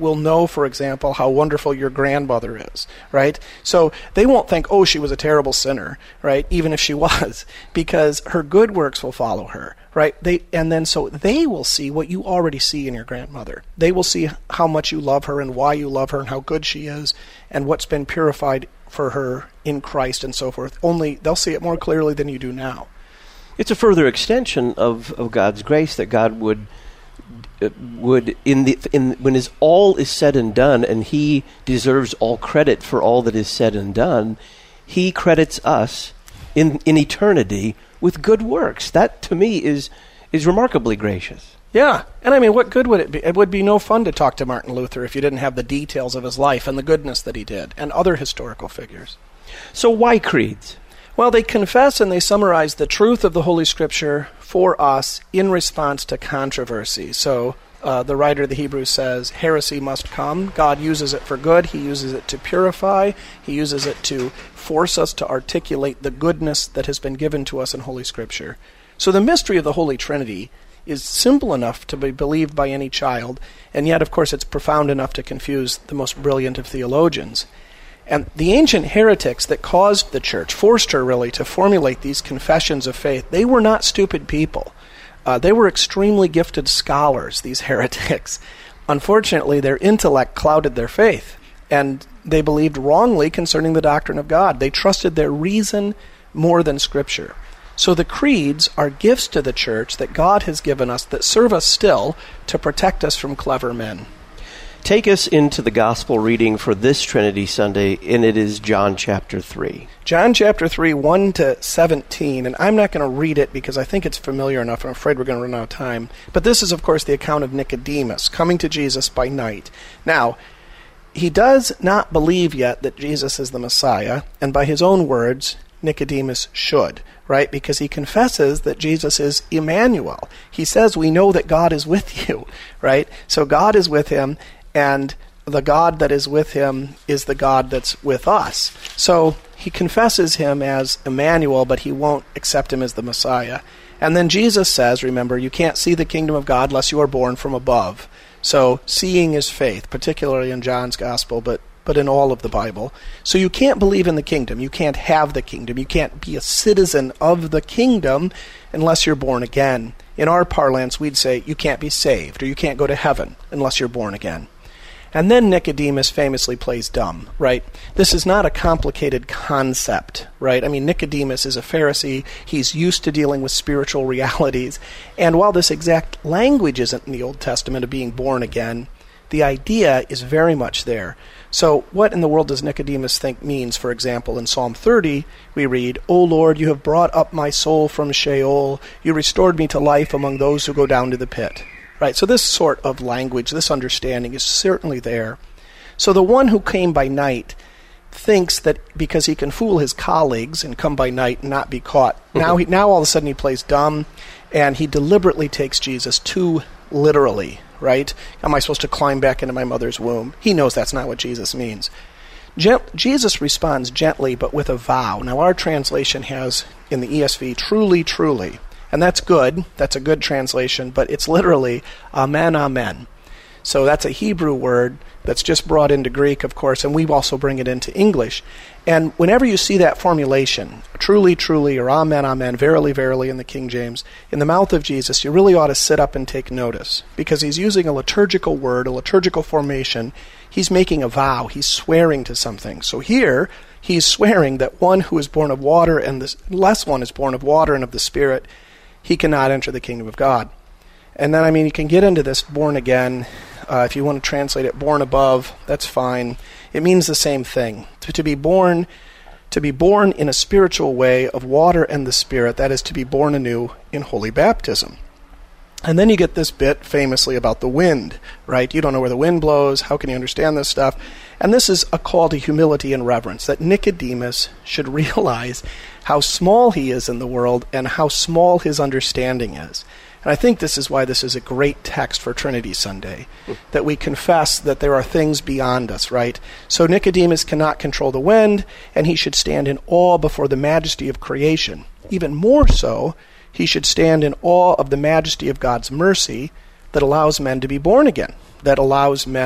will know, for example, how wonderful your grandmother is, right? So they won't think, oh, she was a terrible sinner, right? Even if she was, because her good works will follow her, right? They and then so they will see what you already see in your grandmother. They will see how much you love her and why you love her and how good she is and what's been purified for her in Christ and so forth. Only they'll see it more clearly than you do now. It's a further extension of, of God's grace that God would uh, would in the in when is all is said and done, and He deserves all credit for all that is said and done. He credits us in in eternity with good works. That to me is is remarkably gracious. Yeah, and I mean, what good would it be? It would be no fun to talk to Martin Luther if you didn't have the details of his life and the goodness that he did, and other historical figures. So why creeds? Well, they confess and they summarize the truth of the Holy Scripture for us in response to controversy. So uh, the writer of the Hebrews says, heresy must come. God uses it for good. He uses it to purify. He uses it to force us to articulate the goodness that has been given to us in Holy Scripture. So the mystery of the Holy Trinity is simple enough to be believed by any child, and yet, of course, it's profound enough to confuse the most brilliant of theologians. And the ancient heretics that caused the church, forced her really to formulate these confessions of faith, they were not stupid people. Uh, they were extremely gifted scholars, these heretics. Unfortunately, their intellect clouded their faith, and they believed wrongly concerning the doctrine of God. They trusted their reason more than Scripture. So the creeds are gifts to the church that God has given us that serve us still to protect us from clever men. Take us into the gospel reading for this Trinity Sunday, and it is John chapter three. John chapter three, one to seventeen, and I'm not going to read it because I think it's familiar enough. I'm afraid we're going to run out of time. But this is, of course, the account of Nicodemus coming to Jesus by night. Now, he does not believe yet that Jesus is the Messiah, and by his own words, Nicodemus should, right? Because he confesses that Jesus is Emmanuel. He says, we know that God is with you, right? So God is with him, and the God that is with him is the God that's with us. So he confesses him as Emmanuel, but he won't accept him as the Messiah. And then Jesus says, remember, you can't see the kingdom of God unless you are born from above. So seeing is faith, particularly in John's gospel, but but in all of the Bible. So you can't believe in the kingdom. You can't have the kingdom. You can't be a citizen of the kingdom unless you're born again. In our parlance, we'd say you can't be saved, or you can't go to heaven unless you're born again. And then Nicodemus famously plays dumb, right? This is not a complicated concept, right? I mean, Nicodemus is a Pharisee. He's used to dealing with spiritual realities. And while this exact language isn't in the Old Testament of being born again, the idea is very much there. So what in the world does Nicodemus think means? For example, in Psalm thirty, we read, O Lord, you have brought up my soul from Sheol. You restored me to life among those who go down to the pit. Right, so this sort of language, this understanding is certainly there. So the one who came by night thinks that because he can fool his colleagues and come by night and not be caught, now he, now all of a sudden he plays dumb, and he deliberately takes Jesus too literally, right? Am I supposed to climb back into my mother's womb? He knows that's not what Jesus means. Gent- Jesus responds gently, but with a vow. Now our translation has, in the E S V, truly, truly. And that's good. That's a good translation, but it's literally amen, amen. So that's a Hebrew word that's just brought into Greek, of course, and we also bring it into English. And whenever you see that formulation, truly, truly, or amen, amen, verily, verily in the King James, in the mouth of Jesus, you really ought to sit up and take notice, because he's using a liturgical word, a liturgical formation. He's making a vow. He's swearing to something. So here, he's swearing that one who is born of water and the less one is born of water and of the Spirit, he cannot enter the kingdom of God. And then, I mean, you can get into this born again. Uh, if you want to translate it born above, that's fine. It means the same thing. To, to be born, to be born in a spiritual way of water and the Spirit, that is to be born anew in holy baptism. And then you get this bit famously about the wind, right? You don't know where the wind blows. How can you understand this stuff? And this is a call to humility and reverence, that Nicodemus should realize how small he is in the world and how small his understanding is. And I think this is why this is a great text for Trinity Sunday, that we confess that there are things beyond us, right? So Nicodemus cannot control the wind, and he should stand in awe before the majesty of creation. Even more so, he should stand in awe of the majesty of God's mercy that allows men to be born again, that allows men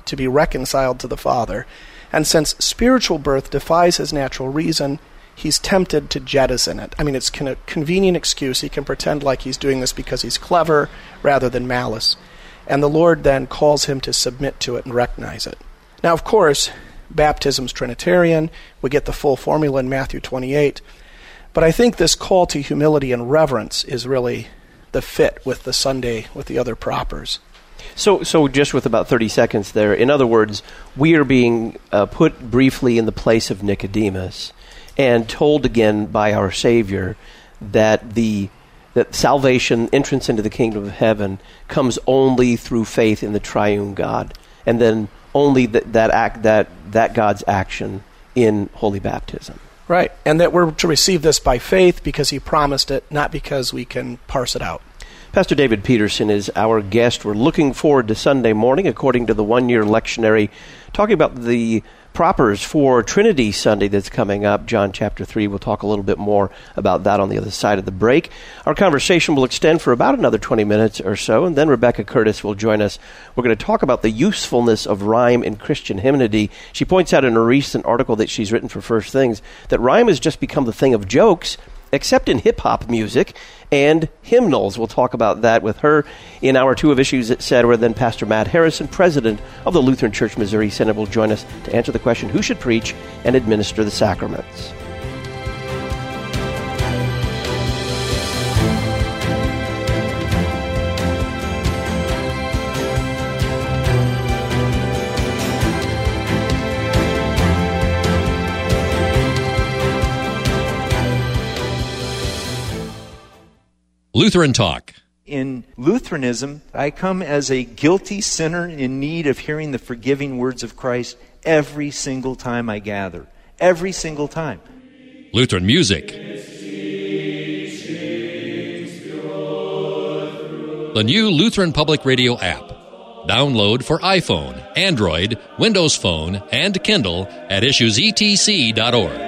to be reconciled to the Father. And since spiritual birth defies his natural reason, he's tempted to jettison it. I mean, it's a convenient excuse. He can pretend like he's doing this because he's clever rather than malice. And the Lord then calls him to submit to it and recognize it. Now, of course, baptism's Trinitarian. We get the full formula in Matthew twenty-eight. But I think this call to humility and reverence is really the fit with the Sunday, with the other propers. So, so just with about thirty seconds there, in other words, we are being uh, put briefly in the place of Nicodemus and told again by our Savior that the that salvation, entrance into the kingdom of heaven, comes only through faith in the triune God, and then only that that act that that God's action in holy baptism. Right, and that we're to receive this by faith because he promised it, not because we can parse it out. Pastor David Peterson is our guest. We're looking forward to Sunday morning, according to the one-year lectionary, talking about the propers for Trinity Sunday that's coming up, John chapter three. We'll talk a little bit more about that on the other side of the break. Our conversation will extend for about another twenty minutes or so, and then Rebecca Curtis will join us. We're going to talk about the usefulness of rhyme in Christian hymnody. She points out in a recent article that she's written for First Things that rhyme has just become the thing of jokes, except in hip-hop music and hymnals. We'll talk about that with her in Hour two of Issues, et cetera. Then Pastor Matt Harrison, president of the Lutheran Church Missouri Synod, will join us to answer the question, who should preach and administer the sacraments? Lutheran Talk. In Lutheranism, I come as a guilty sinner in need of hearing the forgiving words of Christ every single time I gather. Every single time. Lutheran music. The new Lutheran Public Radio app. Download for iPhone, Android, Windows Phone, and Kindle at issues e t c dot org.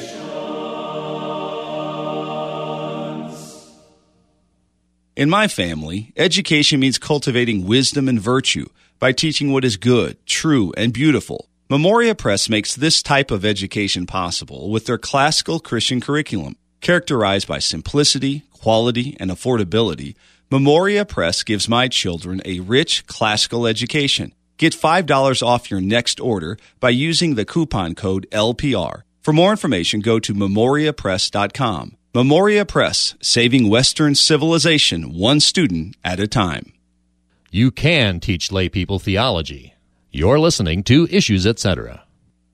In my family, education means cultivating wisdom and virtue by teaching what is good, true, and beautiful. Memoria Press makes this type of education possible with their classical Christian curriculum. Characterized by simplicity, quality, and affordability, Memoria Press gives my children a rich classical education. Get five dollars off your next order by using the coupon code L P R. For more information, go to memoria press dot com. Memoria Press, saving Western civilization one student at a time. You can teach lay people theology. You're listening to Issues, et cetera.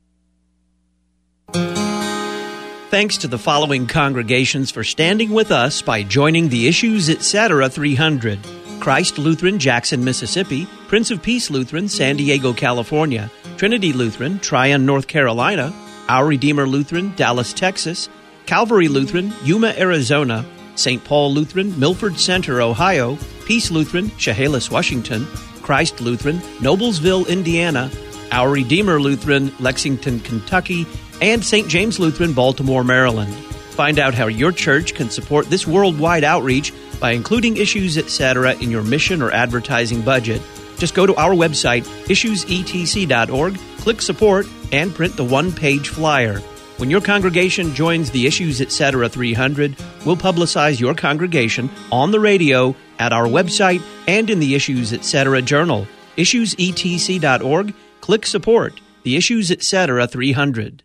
Thanks to the following congregations for standing with us by joining the Issues, et cetera three hundred. Christ Lutheran, Jackson, Mississippi. Prince of Peace Lutheran, San Diego, California. Trinity Lutheran, Tryon, North Carolina. Our Redeemer Lutheran, Dallas, Texas. Calvary Lutheran, Yuma, Arizona. Saint Paul Lutheran, Milford Center, Ohio. Peace Lutheran, Chehalis, Washington. Christ Lutheran, Noblesville, Indiana. Our Redeemer Lutheran, Lexington, Kentucky. And Saint James Lutheran, Baltimore, Maryland. Find out how your church can support this worldwide outreach by including Issues, et cetera in your mission or advertising budget. Just go to our website, issues e t c dot org, click Support, and print the one-page flyer. When your congregation joins the Issues, et cetera three hundred, we'll publicize your congregation on the radio, at our website, and in the Issues, et cetera journal. issues e t c dot org, click Support, the Issues, et cetera three hundred.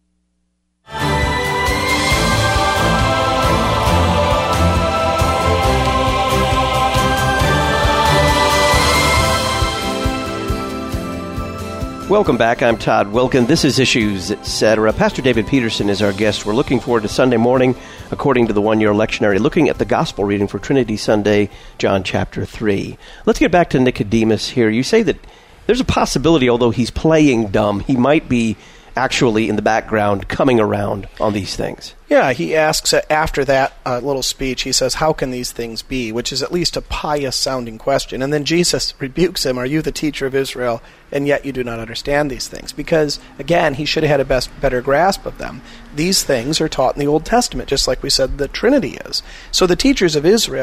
Welcome back. I'm Todd Wilkin. This is Issues, et cetera. Pastor David Peterson is our guest. We're looking forward to Sunday morning, according to the one-year lectionary, looking at the Gospel reading for Trinity Sunday, John chapter three. Let's get back to Nicodemus here. You say that there's a possibility, although he's playing dumb, he might be actually in the background coming around on these things. Yeah, he asks after that uh, little speech, he says, how can these things be? Which is at least a pious-sounding question. And then Jesus rebukes him, are you the teacher of Israel, and yet you do not understand these things? Because, again, he should have had a best, better grasp of them. These things are taught in the Old Testament, just like we said the Trinity is. So the teachers of Israel,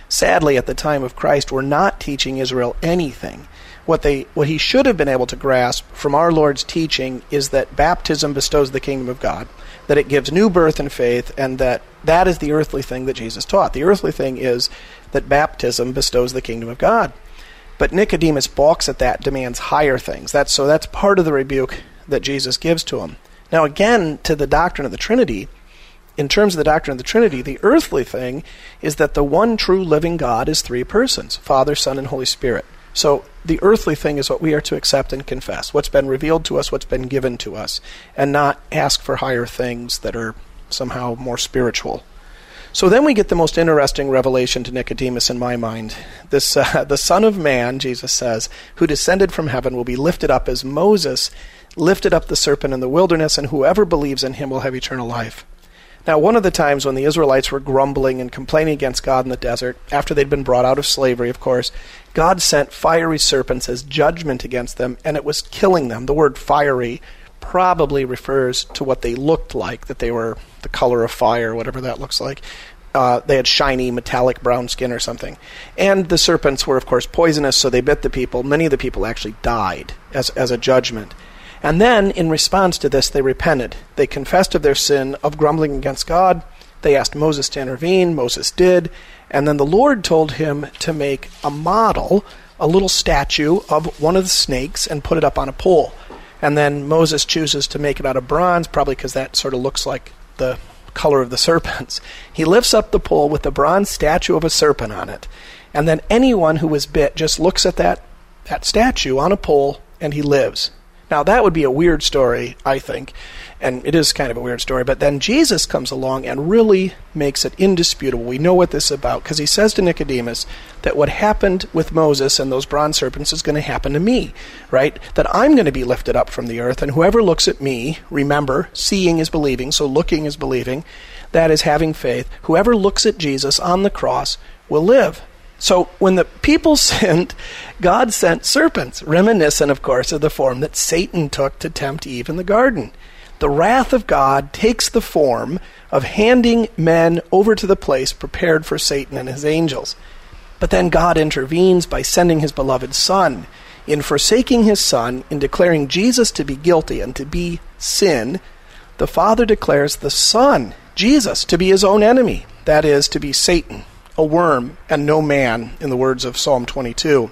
sadly at the time of Christ, were not teaching Israel anything. What they, what he should have been able to grasp from our Lord's teaching is that baptism bestows the kingdom of God, that it gives new birth in faith, and that that is the earthly thing that Jesus taught. The earthly thing is that baptism bestows the kingdom of God. But Nicodemus balks at that, demands higher things. That's, so that's part of the rebuke that Jesus gives to him. Now again, to the doctrine of the Trinity, in terms of the doctrine of the Trinity, the earthly thing is that the one true living God is three persons, Father, Son, and Holy Spirit. So the earthly thing is what we are to accept and confess, what's been revealed to us, what's been given to us, and not ask for higher things that are somehow more spiritual. So then we get the most interesting revelation to Nicodemus in my mind. This, uh, the Son of Man, Jesus says, who descended from heaven will be lifted up as Moses lifted up the serpent in the wilderness, and whoever believes in him will have eternal life. Now, one of the times when the Israelites were grumbling and complaining against God in the desert, after they'd been brought out of slavery, of course, God sent fiery serpents as judgment against them, and it was killing them. The word fiery probably refers to what they looked like, that they were the color of fire, whatever that looks like. Uh, they had shiny, metallic brown skin or something. And the serpents were, of course, poisonous, so they bit the people. Many of the people actually died as, as a judgment. And then, in response to this, they repented. They confessed of their sin of grumbling against God. They asked Moses to intervene. Moses did. And then the Lord told him to make a model, a little statue of one of the snakes, and put it up on a pole. And then Moses chooses to make it out of bronze, probably because that sort of looks like the color of the serpents. He lifts up the pole with the bronze statue of a serpent on it. And then anyone who was bit just looks at that, that statue on a pole, and he lives. Now, that would be a weird story, I think, and it is kind of a weird story, but then Jesus comes along and really makes it indisputable. We know what this is about, because he says to Nicodemus that what happened with Moses and those bronze serpents is going to happen to me, right? That I'm going to be lifted up from the earth, and whoever looks at me, remember, seeing is believing, so looking is believing, that is having faith. Whoever looks at Jesus on the cross will live. So when the people sinned, God sent serpents, reminiscent, of course, of the form that Satan took to tempt Eve in the garden. The wrath of God takes the form of handing men over to the place prepared for Satan and his angels. But then God intervenes by sending his beloved Son. In forsaking his Son, in declaring Jesus to be guilty and to be sin, the Father declares the Son, Jesus, to be his own enemy, that is, to be Satan, a worm and no man, in the words of Psalm twenty-two.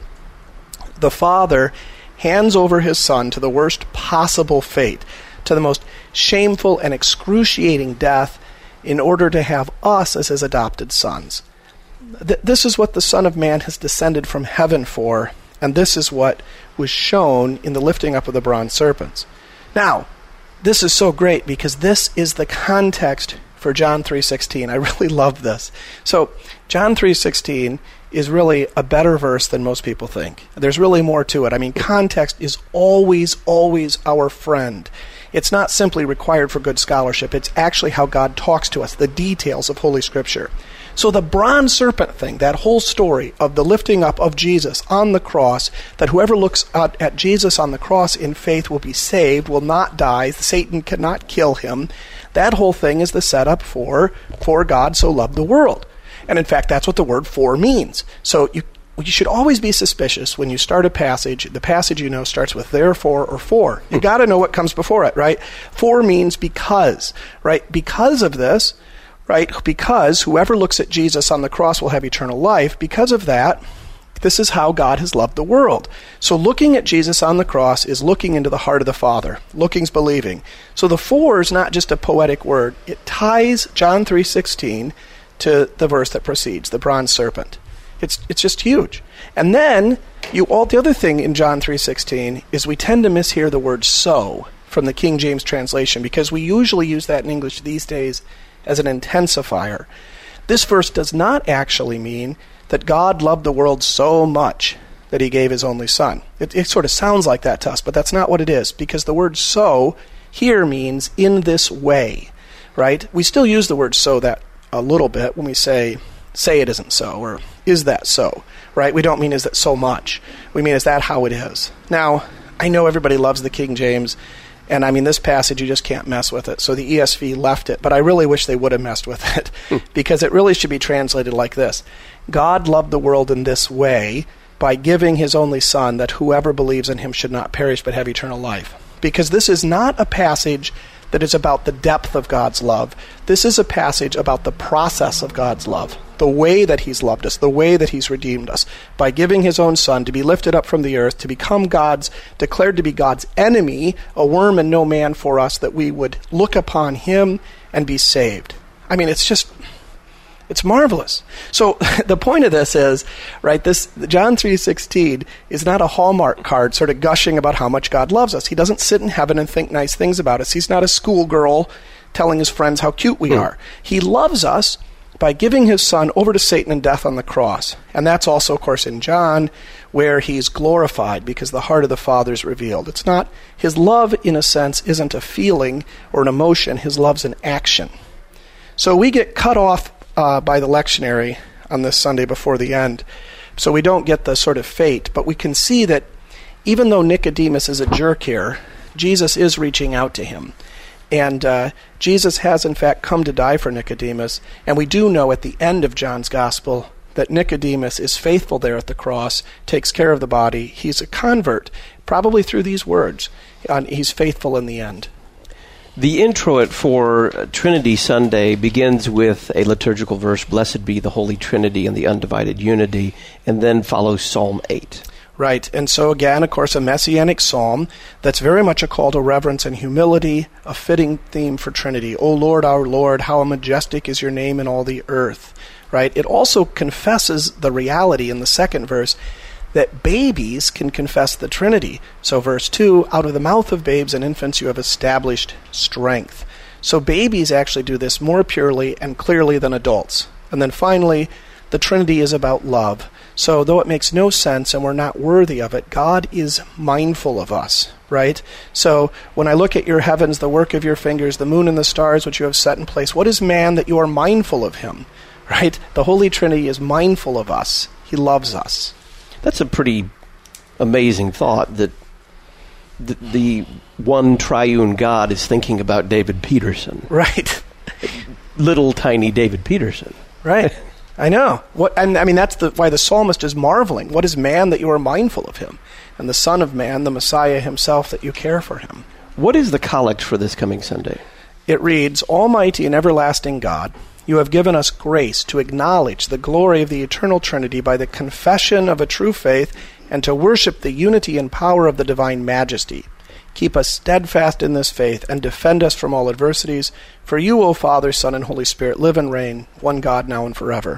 The Father hands over his Son to the worst possible fate, to the most shameful and excruciating death, in order to have us as his adopted sons. Th- this is what the Son of Man has descended from heaven for, and this is what was shown in the lifting up of the bronze serpents. Now, this is so great because this is the context for John three sixteen. I really love this. So, John three sixteen is really a better verse than most people think. There's really more to it. I mean, context is always, always our friend. It's not simply required for good scholarship. It's actually how God talks to us, the details of Holy Scripture. So the bronze serpent thing, that whole story of the lifting up of Jesus on the cross, that whoever looks at, at Jesus on the cross in faith will be saved, will not die, Satan cannot kill him, that whole thing is the setup for, for God so loved the world. And in fact, that's what the word for means. So you you should always be suspicious when you start a passage. The passage, you know, starts with therefore or for. You got to know what comes before it, right? For means because, right? Because of this, right? Because whoever looks at Jesus on the cross will have eternal life. Because of that, this is how God has loved the world. So looking at Jesus on the cross is looking into the heart of the Father. Looking's believing. So the for is not just a poetic word. It ties John three sixteen to the verse that precedes, the bronze serpent. It's it's just huge. And then you all the other thing in John three sixteen is we tend to mishear the word so from the King James translation, because we usually use that in English these days as an intensifier. This verse does not actually mean that God loved the world so much that he gave his only Son. It, it sort of sounds like that to us, but that's not what it is, because the word so here means in this way, right? We still use the word so that a little bit when we say, say it isn't so, or is that so, right? We don't mean is that so much. We mean is that how it is. Now, I know everybody loves the King James, And I mean, this passage, you just can't mess with it. So the E S V left it, but I really wish they would have messed with it because it really should be translated like this. God loved the world in this way by giving his only Son, that whoever believes in him should not perish but have eternal life. Because this is not a passage that is about the depth of God's love. This is a passage about the process of God's love, the way that he's loved us, the way that he's redeemed us, by giving his own Son to be lifted up from the earth, to become God's, declared to be God's enemy, a worm and no man for us, that we would look upon him and be saved. I mean, it's just, it's marvelous. So the point of this is, right, this John three sixteen is not a Hallmark card sort of gushing about how much God loves us. He doesn't sit in heaven and think nice things about us. He's not a schoolgirl telling his friends how cute we mm. are. He loves us by giving his Son over to Satan and death on the cross. And that's also, of course, in John, where he's glorified because the heart of the Father is revealed. It's not, his love, in a sense, isn't a feeling or an emotion. His love's an action. So we get cut off Uh, by the lectionary on this Sunday before the end. So we don't get the sort of fate, but we can see that even though Nicodemus is a jerk here, Jesus is reaching out to him. And uh, Jesus has in fact come to die for Nicodemus, and we do know at the end of John's Gospel that Nicodemus is faithful there at the cross, takes care of the body. He's a convert, probably through these words. Uh, he's faithful in the end. The intro for Trinity Sunday begins with a liturgical verse, "Blessed be the Holy Trinity in the undivided unity," and then follows Psalm eight. Right, and so again, of course, a messianic psalm that's very much a call to reverence and humility, a fitting theme for Trinity. O Lord, our Lord, how majestic is your name in all the earth. Right? It also confesses the reality in the second verse that babies can confess the Trinity. So verse two, out of the mouth of babes and infants you have established strength. So babies actually do this more purely and clearly than adults. And then finally, the Trinity is about love. So though it makes no sense and we're not worthy of it, God is mindful of us, right? So when I look at your heavens, the work of your fingers, the moon and the stars which you have set in place, what is man that you are mindful of him, right? The Holy Trinity is mindful of us. He loves us. That's a pretty amazing thought that the, the one triune God is thinking about David Peterson. Right. Little tiny David Peterson. Right. I know. What and I mean that's the why the psalmist is marveling. What is man that you are mindful of him? And the Son of Man, the Messiah himself, that you care for him. What is the collect for this coming Sunday? It reads, Almighty and everlasting God, you have given us grace to acknowledge the glory of the eternal Trinity by the confession of a true faith and to worship the unity and power of the divine majesty. Keep us steadfast in this faith and defend us from all adversities. For you, O Father, Son, and Holy Spirit, live and reign, one God, now and forever.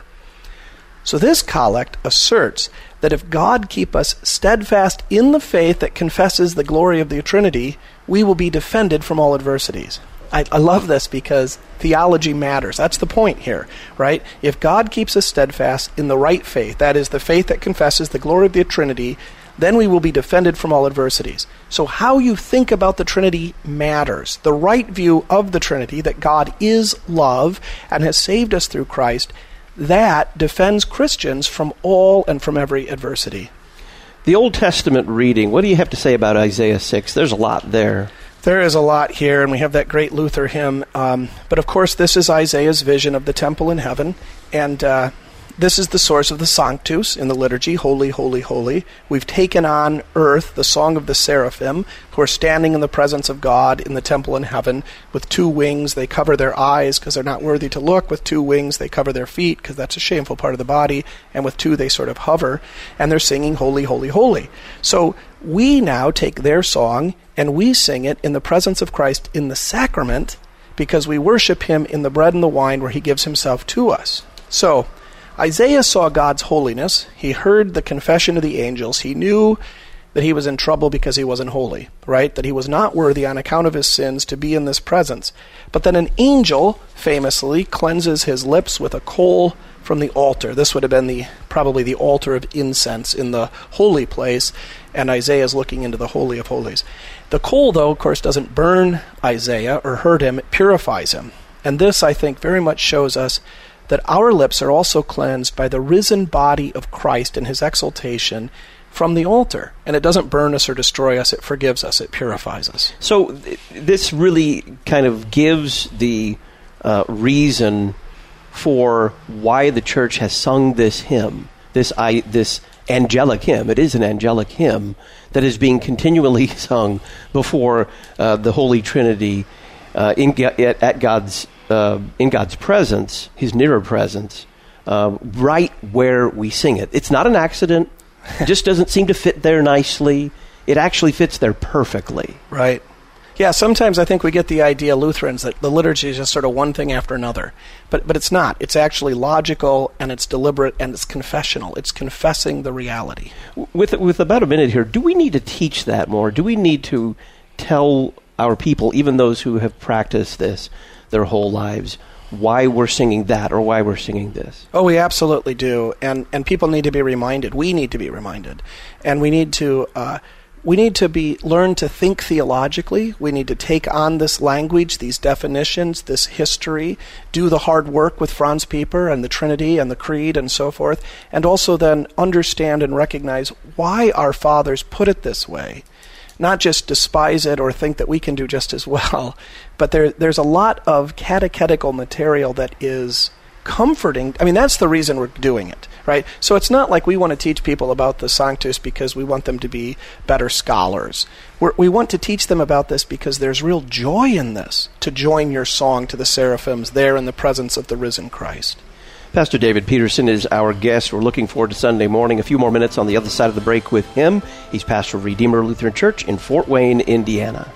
So this collect asserts that if God keep us steadfast in the faith that confesses the glory of the Trinity, we will be defended from all adversities. I, I love this because theology matters. That's the point here, right? If God keeps us steadfast in the right faith, that is the faith that confesses the glory of the Trinity, then we will be defended from all adversities. So how you think about the Trinity matters. The right view of the Trinity, that God is love and has saved us through Christ, that defends Christians from all and from every adversity. The Old Testament reading, what do you have to say about Isaiah six? There's a lot there. There is a lot here, and we have that great Luther hymn. Um, but of course, this is Isaiah's vision of the temple in heaven, and uh, this is the source of the Sanctus in the liturgy, holy, holy, holy. We've taken on earth the song of the seraphim, who are standing in the presence of God in the temple in heaven. With two wings, they cover their eyes because they're not worthy to look. With two wings, they cover their feet because that's a shameful part of the body. And with two, they sort of hover, and they're singing holy, holy, holy. So we now take their song and we sing it in the presence of Christ in the sacrament because we worship him in the bread and the wine where he gives himself to us. So Isaiah saw God's holiness. He heard the confession of the angels. He knew that he was in trouble because he wasn't holy, right? That he was not worthy on account of his sins to be in this presence. But then an angel famously cleanses his lips with a coal from the altar. This would have been the probably the altar of incense in the holy place, and Isaiah is looking into the Holy of Holies. The coal, though, of course, doesn't burn Isaiah or hurt him. It purifies him. And this, I think, very much shows us that our lips are also cleansed by the risen body of Christ in his exaltation from the altar. And it doesn't burn us or destroy us. It forgives us. It purifies us. So th- this really kind of gives the uh, reason for why the church has sung this hymn, this I, this angelic hymn. It is an angelic hymn that is being continually sung before uh, the Holy Trinity uh, in, at, at God's uh, in God's presence, His nearer presence, uh, right where we sing it. It's not an accident. It just doesn't seem to fit there nicely. It actually fits there perfectly. Right. Yeah, sometimes I think we get the idea, Lutherans, that the liturgy is just sort of one thing after another. But but it's not. It's actually logical, and it's deliberate, and it's confessional. It's confessing the reality. With with about a minute here, do we need to teach that more? Do we need to tell our people, even those who have practiced this their whole lives, why we're singing that or why we're singing this? Oh, we absolutely do. And and people need to be reminded. We need to be reminded. And we need to... Uh, We need to be learn to think theologically. We need to take on this language, these definitions, this history, do the hard work with Franz Pieper and the Trinity and the Creed and so forth, and also then understand and recognize why our fathers put it this way. Not just despise it or think that we can do just as well, but there, there's a lot of catechetical material that is comforting. I mean, that's the reason we're doing it, right? So it's not like we want to teach people about the Sanctus because we want them to be better scholars. We're, we want to teach them about this because there's real joy in this, to join your song to the seraphims there in the presence of the risen Christ. Pastor David Peterson is our guest. We're looking forward to Sunday morning. A few more minutes on the other side of the break with him. He's pastor of Redeemer Lutheran Church in Fort Wayne, Indiana.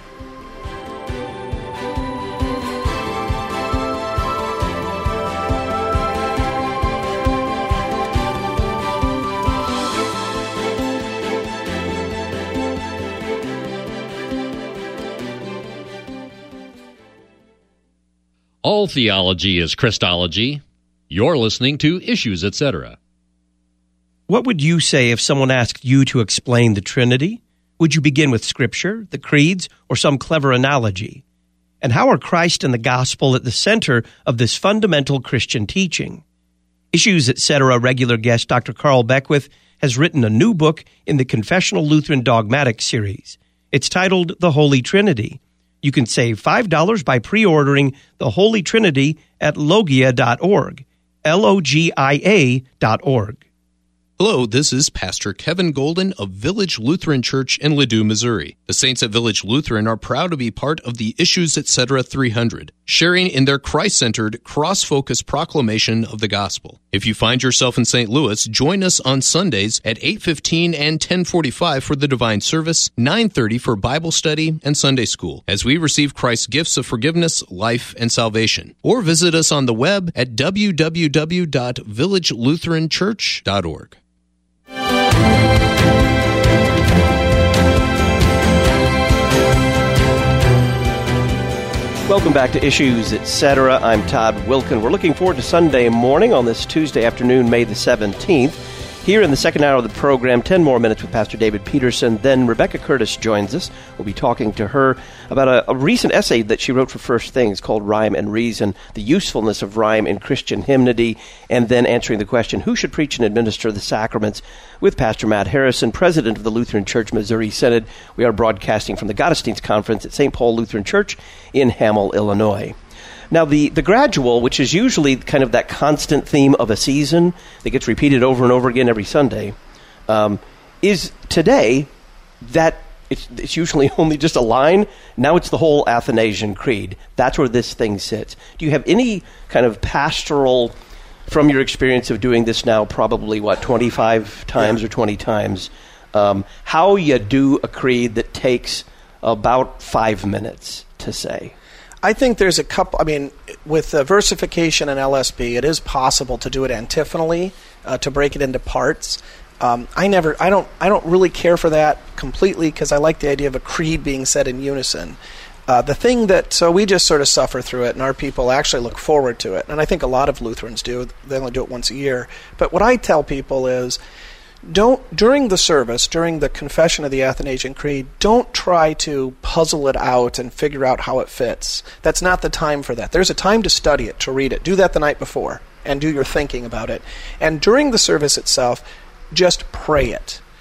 All theology is Christology. You're listening to Issues, et cetera. What would you say if someone asked you to explain the Trinity? Would you begin with Scripture, the creeds, or some clever analogy? And how are Christ and the gospel at the center of this fundamental Christian teaching? Issues, et cetera. regular guest Doctor Carl Beckwith has written a new book in the Confessional Lutheran Dogmatic series. It's titled The Holy Trinity. You can save five dollars by pre-ordering The Holy Trinity at logia dot org, L O G I A dot org. Hello, this is Pastor Kevin Golden of Village Lutheran Church in Ladue, Missouri. The saints at Village Lutheran are proud to be part of the Issues, et cetera. three hundred, sharing in their Christ-centered, cross-focused proclamation of the gospel. If you find yourself in Saint Louis, join us on Sundays at eight fifteen and ten forty-five for the Divine Service, nine thirty for Bible study and Sunday school, as we receive Christ's gifts of forgiveness, life, and salvation. Or visit us on the web at w w w dot village lutheran church dot org. Welcome back to Issues, et cetera. I'm Todd Wilkin. We're looking forward to Sunday morning on this Tuesday afternoon, May the seventeenth. Here in the second hour of the program, ten more minutes with Pastor David Peterson. Then Rebecca Curtis joins us. We'll be talking to her about a, a recent essay that she wrote for First Things called Rhyme and Reason, the usefulness of rhyme in Christian hymnody, and then answering the question, who should preach and administer the sacraments, with Pastor Matt Harrison, president of the Lutheran Church Missouri Synod. We are broadcasting from the Gottesdienst Conference at Saint Paul Lutheran Church in Hamel, Illinois. Now, the, the gradual, which is usually kind of that constant theme of a season that gets repeated over and over again every Sunday, um, is today that it's, it's usually only just a line. Now it's the whole Athanasian Creed. That's where this thing sits. Do you have any kind of pastoral, from your experience of doing this now probably, what, twenty-five times or twenty times, um, how you do a creed that takes about five minutes to say? I think there's a couple, I mean, with uh, versification and L S B, it is possible to do it antiphonally, uh, to break it into parts. Um, I never, I don't, I don't really care for that completely because I like the idea of a creed being said in unison. Uh, the thing that, so we just sort of suffer through it, and our people actually look forward to it. And I think a lot of Lutherans do. They only do it once a year. But what I tell people is, don't, during the service, during the confession of the Athanasian Creed, don't try to puzzle it out and figure out how it fits. That's not the time for that. There's a time to study it, to read it. Do that the night before and do your thinking about it. And during the service itself, just pray it.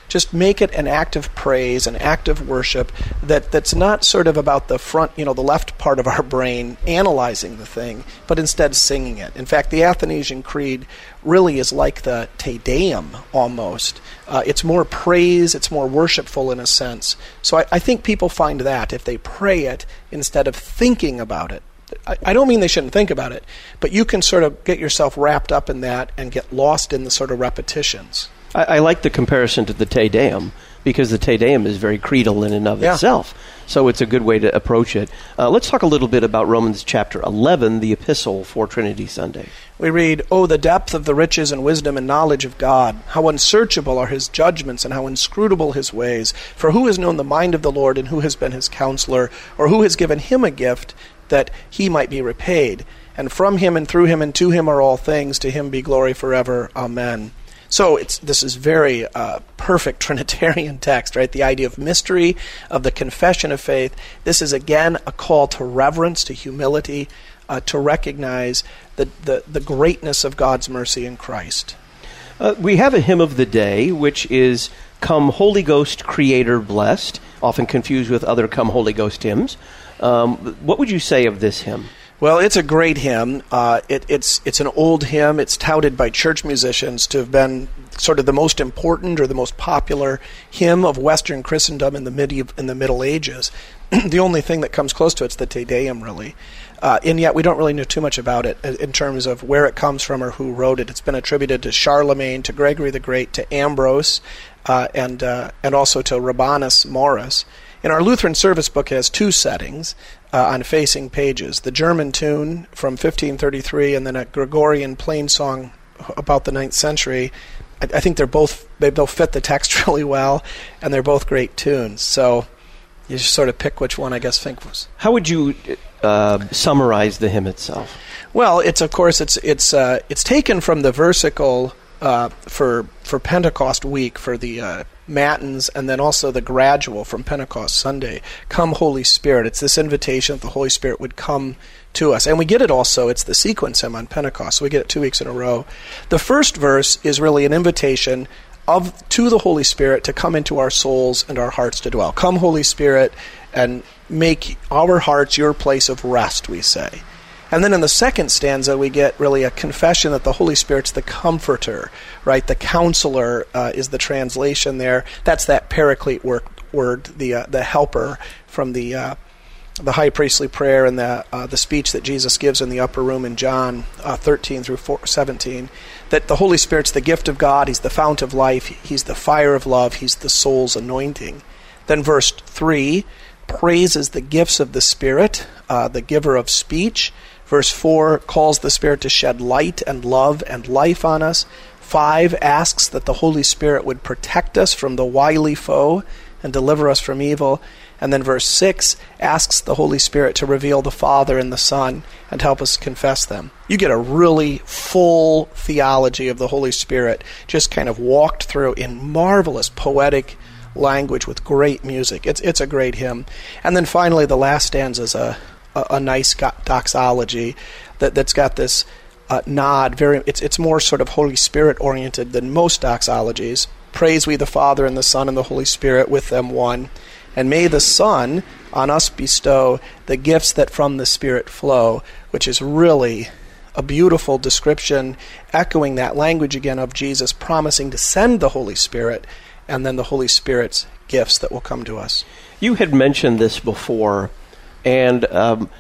Just make it an act of praise, an act of worship that, that's not sort of about the front, you know, the left part of our brain analyzing the thing, but instead singing it. In fact, the Athanasian Creed really is like the Te Deum almost. Uh, it's more praise, it's more worshipful in a sense. So I, I think people find that if they pray it instead of thinking about it. I, I don't mean they shouldn't think about it, but you can sort of get yourself wrapped up in that and get lost in the sort of repetitions. I, I like the comparison to the Te Deum, because the Te Deum is very creedal in and of yeah. itself. So it's a good way to approach it. Uh, let's talk a little bit about Romans chapter eleven, the epistle for Trinity Sunday. We read, "Oh, the depth of the riches and wisdom and knowledge of God! How unsearchable are his judgments and how inscrutable his ways! For who has known the mind of the Lord, and who has been his counselor? Or who has given him a gift that he might be repaid? And from him and through him and to him are all things. To him be glory forever. Amen." So it's, this is very uh, perfect Trinitarian text, right? The idea of mystery, of the confession of faith. This is, again, a call to reverence, to humility, uh, to recognize the, the, the greatness of God's mercy in Christ. Uh, we have a hymn of the day, which is Come Holy Ghost, Creator Blessed, often confused with other Come Holy Ghost hymns. Um, what would you say of this hymn? Well, it's a great hymn. Uh, it, it's it's an old hymn. It's touted by church musicians to have been sort of the most important or the most popular hymn of Western Christendom in the mid in the Middle Ages. The only thing that comes close to it's the Te Deum, really. Uh, and yet we don't really know too much about it in terms of where it comes from or who wrote it. It's been attributed to Charlemagne, to Gregory the Great, to Ambrose, uh, and uh, and also to Rabanus Maurus. In our Lutheran service book, it has two settings uh, on facing pages. The German tune from fifteen thirty-three and then a Gregorian plain song about the ninth century. I, I think they're both they both fit the text really well, and they're both great tunes. So you just sort of pick which one I guess think was. How would you uh, summarize the hymn itself? Well, it's of course it's it's uh, it's taken from the versicle uh, for for Pentecost week for the uh, Matins, and then also the gradual from Pentecost Sunday. Come, Holy Spirit. It's this invitation that the Holy Spirit would come to us. And we get it also, it's the sequence hymn on Pentecost, so we get it two weeks in a row. The first verse is really an invitation of to the Holy Spirit to come into our souls and our hearts to dwell. Come, Holy Spirit, and make our hearts your place of rest, we say. And then in the second stanza, we get really a confession that the Holy Spirit's the comforter, right? The counselor uh, is the translation there. That's that paraclete word, word the uh, the helper from the uh, the high priestly prayer and the uh, the speech that Jesus gives in the upper room in John uh, thirteen through seventeen. That the Holy Spirit's the gift of God. He's the fount of life. He's the fire of love. He's the soul's anointing. Then verse three praises the gifts of the Spirit, uh, the giver of speech. Verse four calls the Spirit to shed light and love and life on us. five asks that the Holy Spirit would protect us from the wily foe and deliver us from evil. And then verse six asks the Holy Spirit to reveal the Father and the Son and help us confess them. You get a really full theology of the Holy Spirit, just kind of walked through in marvelous poetic language with great music. It's it's a great hymn. And then finally the last stanza is a A, a nice doxology that that's got this uh, nod. Very, it's it's more sort of Holy Spirit oriented than most doxologies. Praise we the Father and the Son and the Holy Spirit, with them one, and may the Son on us bestow the gifts that from the Spirit flow, which is really a beautiful description, echoing that language again of Jesus promising to send the Holy Spirit, and then the Holy Spirit's gifts that will come to us. You had mentioned this before. And um,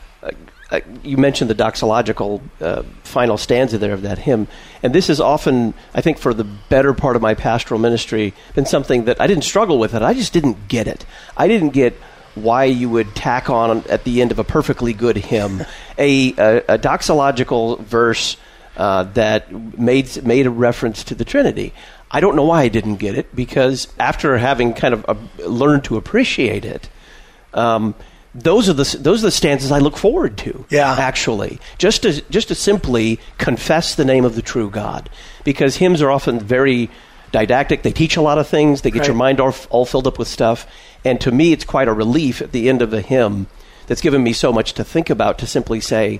uh, you mentioned the doxological uh, final stanza there of that hymn. And this is often, I think for the better part of my pastoral ministry, been something that I didn't struggle with it. I just didn't get it. I didn't get why you would tack on at the end of a perfectly good hymn a, a, a doxological verse uh, that made, made a reference to the Trinity. I don't know why I didn't get it, because after having kind of uh, learned to appreciate it, um, Those are the those are the stanzas I look forward to. Yeah, actually, just to just to simply confess the name of the true God, because hymns are often very didactic. They teach a lot of things. They get right. your mind all, all filled up with stuff. And to me, it's quite a relief at the end of a hymn that's given me so much to think about to simply say,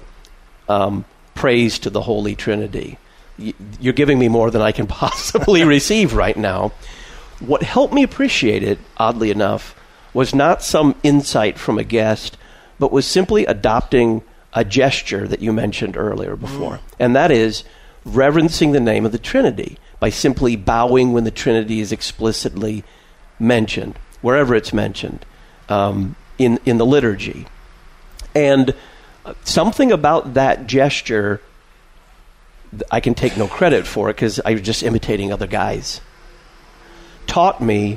um, "Praise to the Holy Trinity." You're giving me more than I can possibly receive right now. what helped me appreciate it, oddly enough, was not some insight from a guest, but was simply adopting a gesture that you mentioned earlier before. Mm. And that is reverencing the name of the Trinity by simply bowing when the Trinity is explicitly mentioned, wherever it's mentioned um, in, in the liturgy. And something about that gesture, I can take no credit for it because I was just imitating other guys, taught me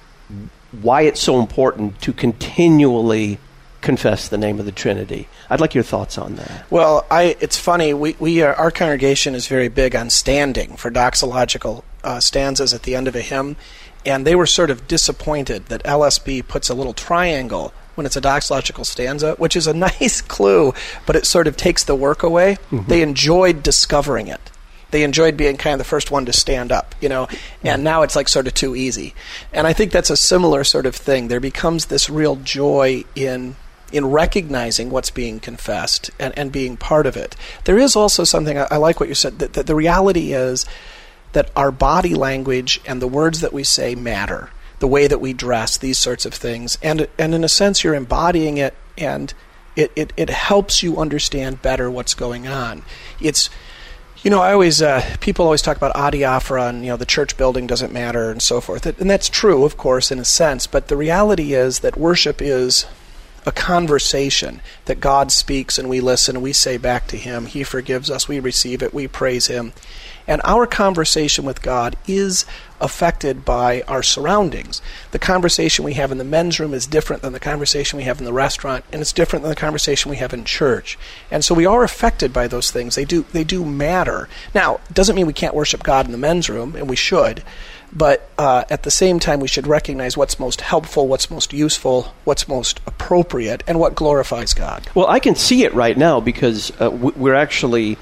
why it's so important to continually confess the name of the Trinity. I'd like your thoughts on that. Well, I, it's funny. We, we are, our congregation is very big on standing for doxological uh, stanzas at the end of a hymn, and they were sort of disappointed that L S B puts a little triangle when it's a doxological stanza, which is a nice clue, but it sort of takes the work away. Mm-hmm. They enjoyed discovering it. They enjoyed being kind of the first one to stand up, you know, and now it's like sort of too easy. And I think that's a similar sort of thing. There becomes this real joy in in recognizing what's being confessed and, and being part of it. There is also something, I, I like what you said, that, that the reality is that our body language and the words that we say matter, the way that we dress, these sorts of things. And and in a sense, you're embodying it, and it, it, it helps you understand better what's going on. It's, you know, I always, uh, people always talk about adiaphora and, you know, the church building doesn't matter and so forth. And that's true, of course, in a sense. But the reality is that worship is a conversation that God speaks and we listen and we say back to Him. He forgives us. We receive it. We praise Him. And our conversation with God is affected by our surroundings. The conversation we have in the men's room is different than the conversation we have in the restaurant, and it's different than the conversation we have in church. And so we are affected by those things. They do they do matter. Now, it doesn't mean we can't worship God in the men's room, and we should, but uh, at the same time we should recognize what's most helpful, what's most useful, what's most appropriate, and what glorifies God. Well, I can see it right now because uh, we're actually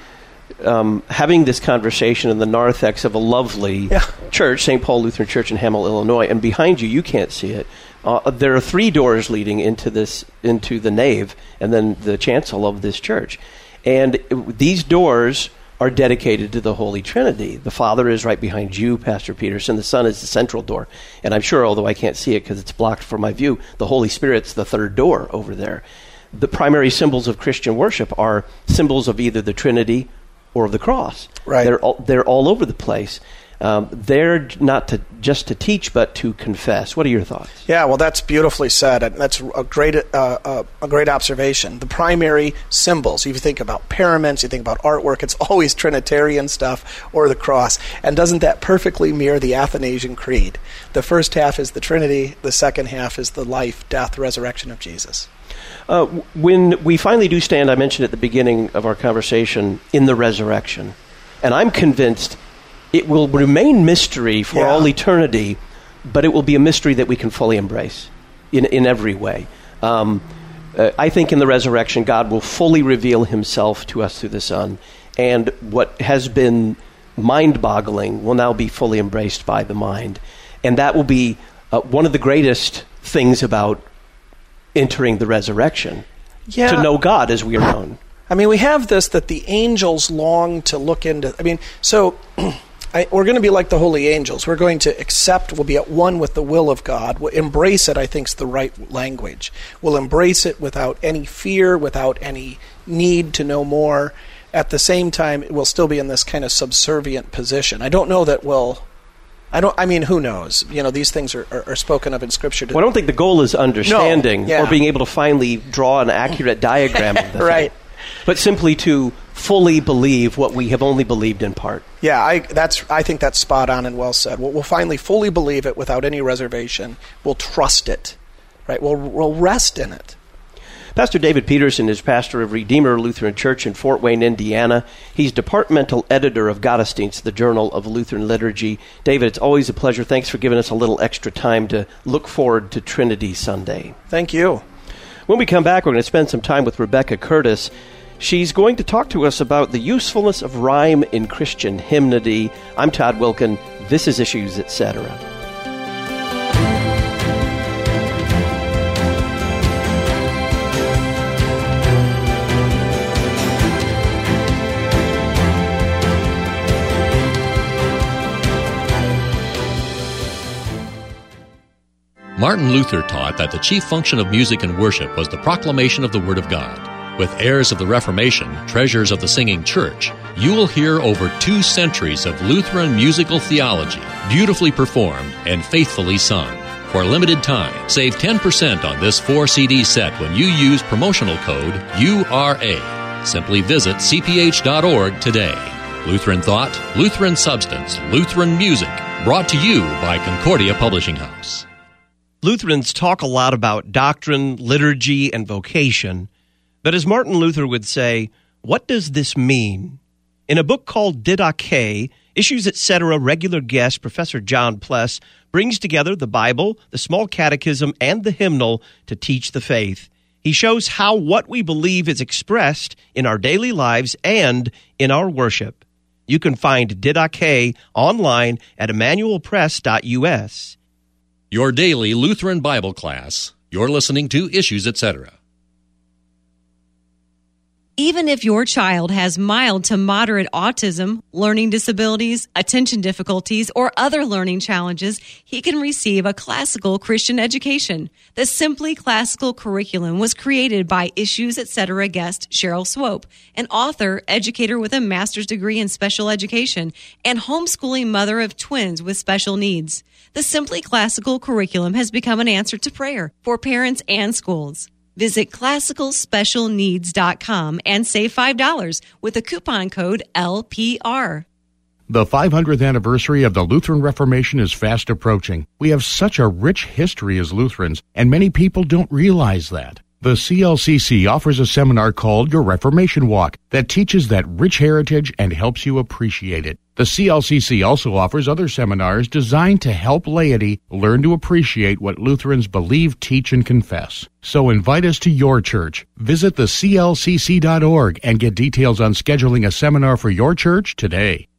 Um, having this conversation in the narthex of a lovely yeah. church, Saint Paul Lutheran Church in Hamel, Illinois, and behind you, you can't see it. Uh, there are three doors leading into this, into the nave, and then the chancel of this church. And it, these doors are dedicated to the Holy Trinity. The Father is right behind you, Pastor Peterson. The Son is the central door. And I'm sure, although I can't see it because it's blocked from my view, the Holy Spirit's the third door over there. The primary symbols of Christian worship are symbols of either the Trinity or of the cross. Right. They're all, they're all over the place. Um, they're not to just to teach, but to confess. What are your thoughts? Yeah, well, that's beautifully said. That's a great uh, uh, a great observation. The primary symbols, if you think about paraments, you think about artwork, it's always Trinitarian stuff or the cross. And doesn't that perfectly mirror the Athanasian Creed? The first half is the Trinity. The second half is the life, death, resurrection of Jesus. Uh, when we finally do stand, I mentioned at the beginning of our conversation, in the resurrection. And I'm convinced it will remain mystery for yeah. all eternity, but it will be a mystery that we can fully embrace in, in every way. Um, uh, I think in the resurrection, God will fully reveal Himself to us through the Son. And what has been mind-boggling will now be fully embraced by the mind. And that will be uh, one of the greatest things about entering the resurrection, yeah. to know God as we are known. I mean, we have this, that the angels long to look into. I mean, so I, we're going to be like the holy angels. We're going to accept, we'll be at one with the will of God. We'll embrace it, I think, is the right language. We'll embrace it without any fear, without any need to know more. At the same time, we'll still be in this kind of subservient position. I don't know that we'll... I don't. I mean, who knows? You know, these things are, are, are spoken of in Scripture. To well, I don't think the goal is understanding no, yeah. or being able to finally draw an accurate diagram of the right. thing, but simply to fully believe what we have only believed in part. Yeah, I that's. I think that's spot on and well said. We'll, we'll finally fully believe it without any reservation. We'll trust it, right? We'll we'll rest in it. Pastor David Peterson is pastor of Redeemer Lutheran Church in Fort Wayne, Indiana. He's departmental editor of Gottesdienst, the Journal of Lutheran Liturgy. David, it's always a pleasure. Thanks for giving us a little extra time to look forward to Trinity Sunday. Thank you. When we come back, we're going to spend some time with Rebecca Curtis. She's going to talk to us about the usefulness of rhyme in Christian hymnody. I'm Todd Wilkin. This is Issues, et cetera. Martin Luther taught that the chief function of music and worship was the proclamation of the Word of God. With heirs of the Reformation, treasures of the singing church, you will hear over two centuries of Lutheran musical theology, beautifully performed and faithfully sung. For a limited time, save ten percent on this four C D set when you use promotional code U R A. Simply visit c p h dot org today. Lutheran Thought, Lutheran Substance, Lutheran Music, brought to you by Concordia Publishing House. Lutherans talk a lot about doctrine, liturgy, and vocation. But as Martin Luther would say, what does this mean? In a book called Didache, Issues, et cetera, regular guest Professor John Pless brings together the Bible, the Small Catechism, and the hymnal to teach the faith. He shows how what we believe is expressed in our daily lives and in our worship. You can find Didache online at emmanuel press dot u s. Your daily Lutheran Bible class. You're listening to Issues, et cetera. Even if your child has mild to moderate autism, learning disabilities, attention difficulties, or other learning challenges, he can receive a classical Christian education. The Simply Classical curriculum was created by Issues, et cetera guest Cheryl Swope, an author, educator with a master's degree in special education, and homeschooling mother of twins with special needs. The Simply Classical curriculum has become an answer to prayer for parents and schools. Visit classical special needs dot com and save five dollars with the coupon code L P R. The five hundredth anniversary of the Lutheran Reformation is fast approaching. We have such a rich history as Lutherans, and many people don't realize that. The C L C C offers a seminar called Your Reformation Walk that teaches that rich heritage and helps you appreciate it. The C L C C also offers other seminars designed to help laity learn to appreciate what Lutherans believe, teach, and confess. So invite us to your church. Visit the c l c c dot org and get details on scheduling a seminar for your church today.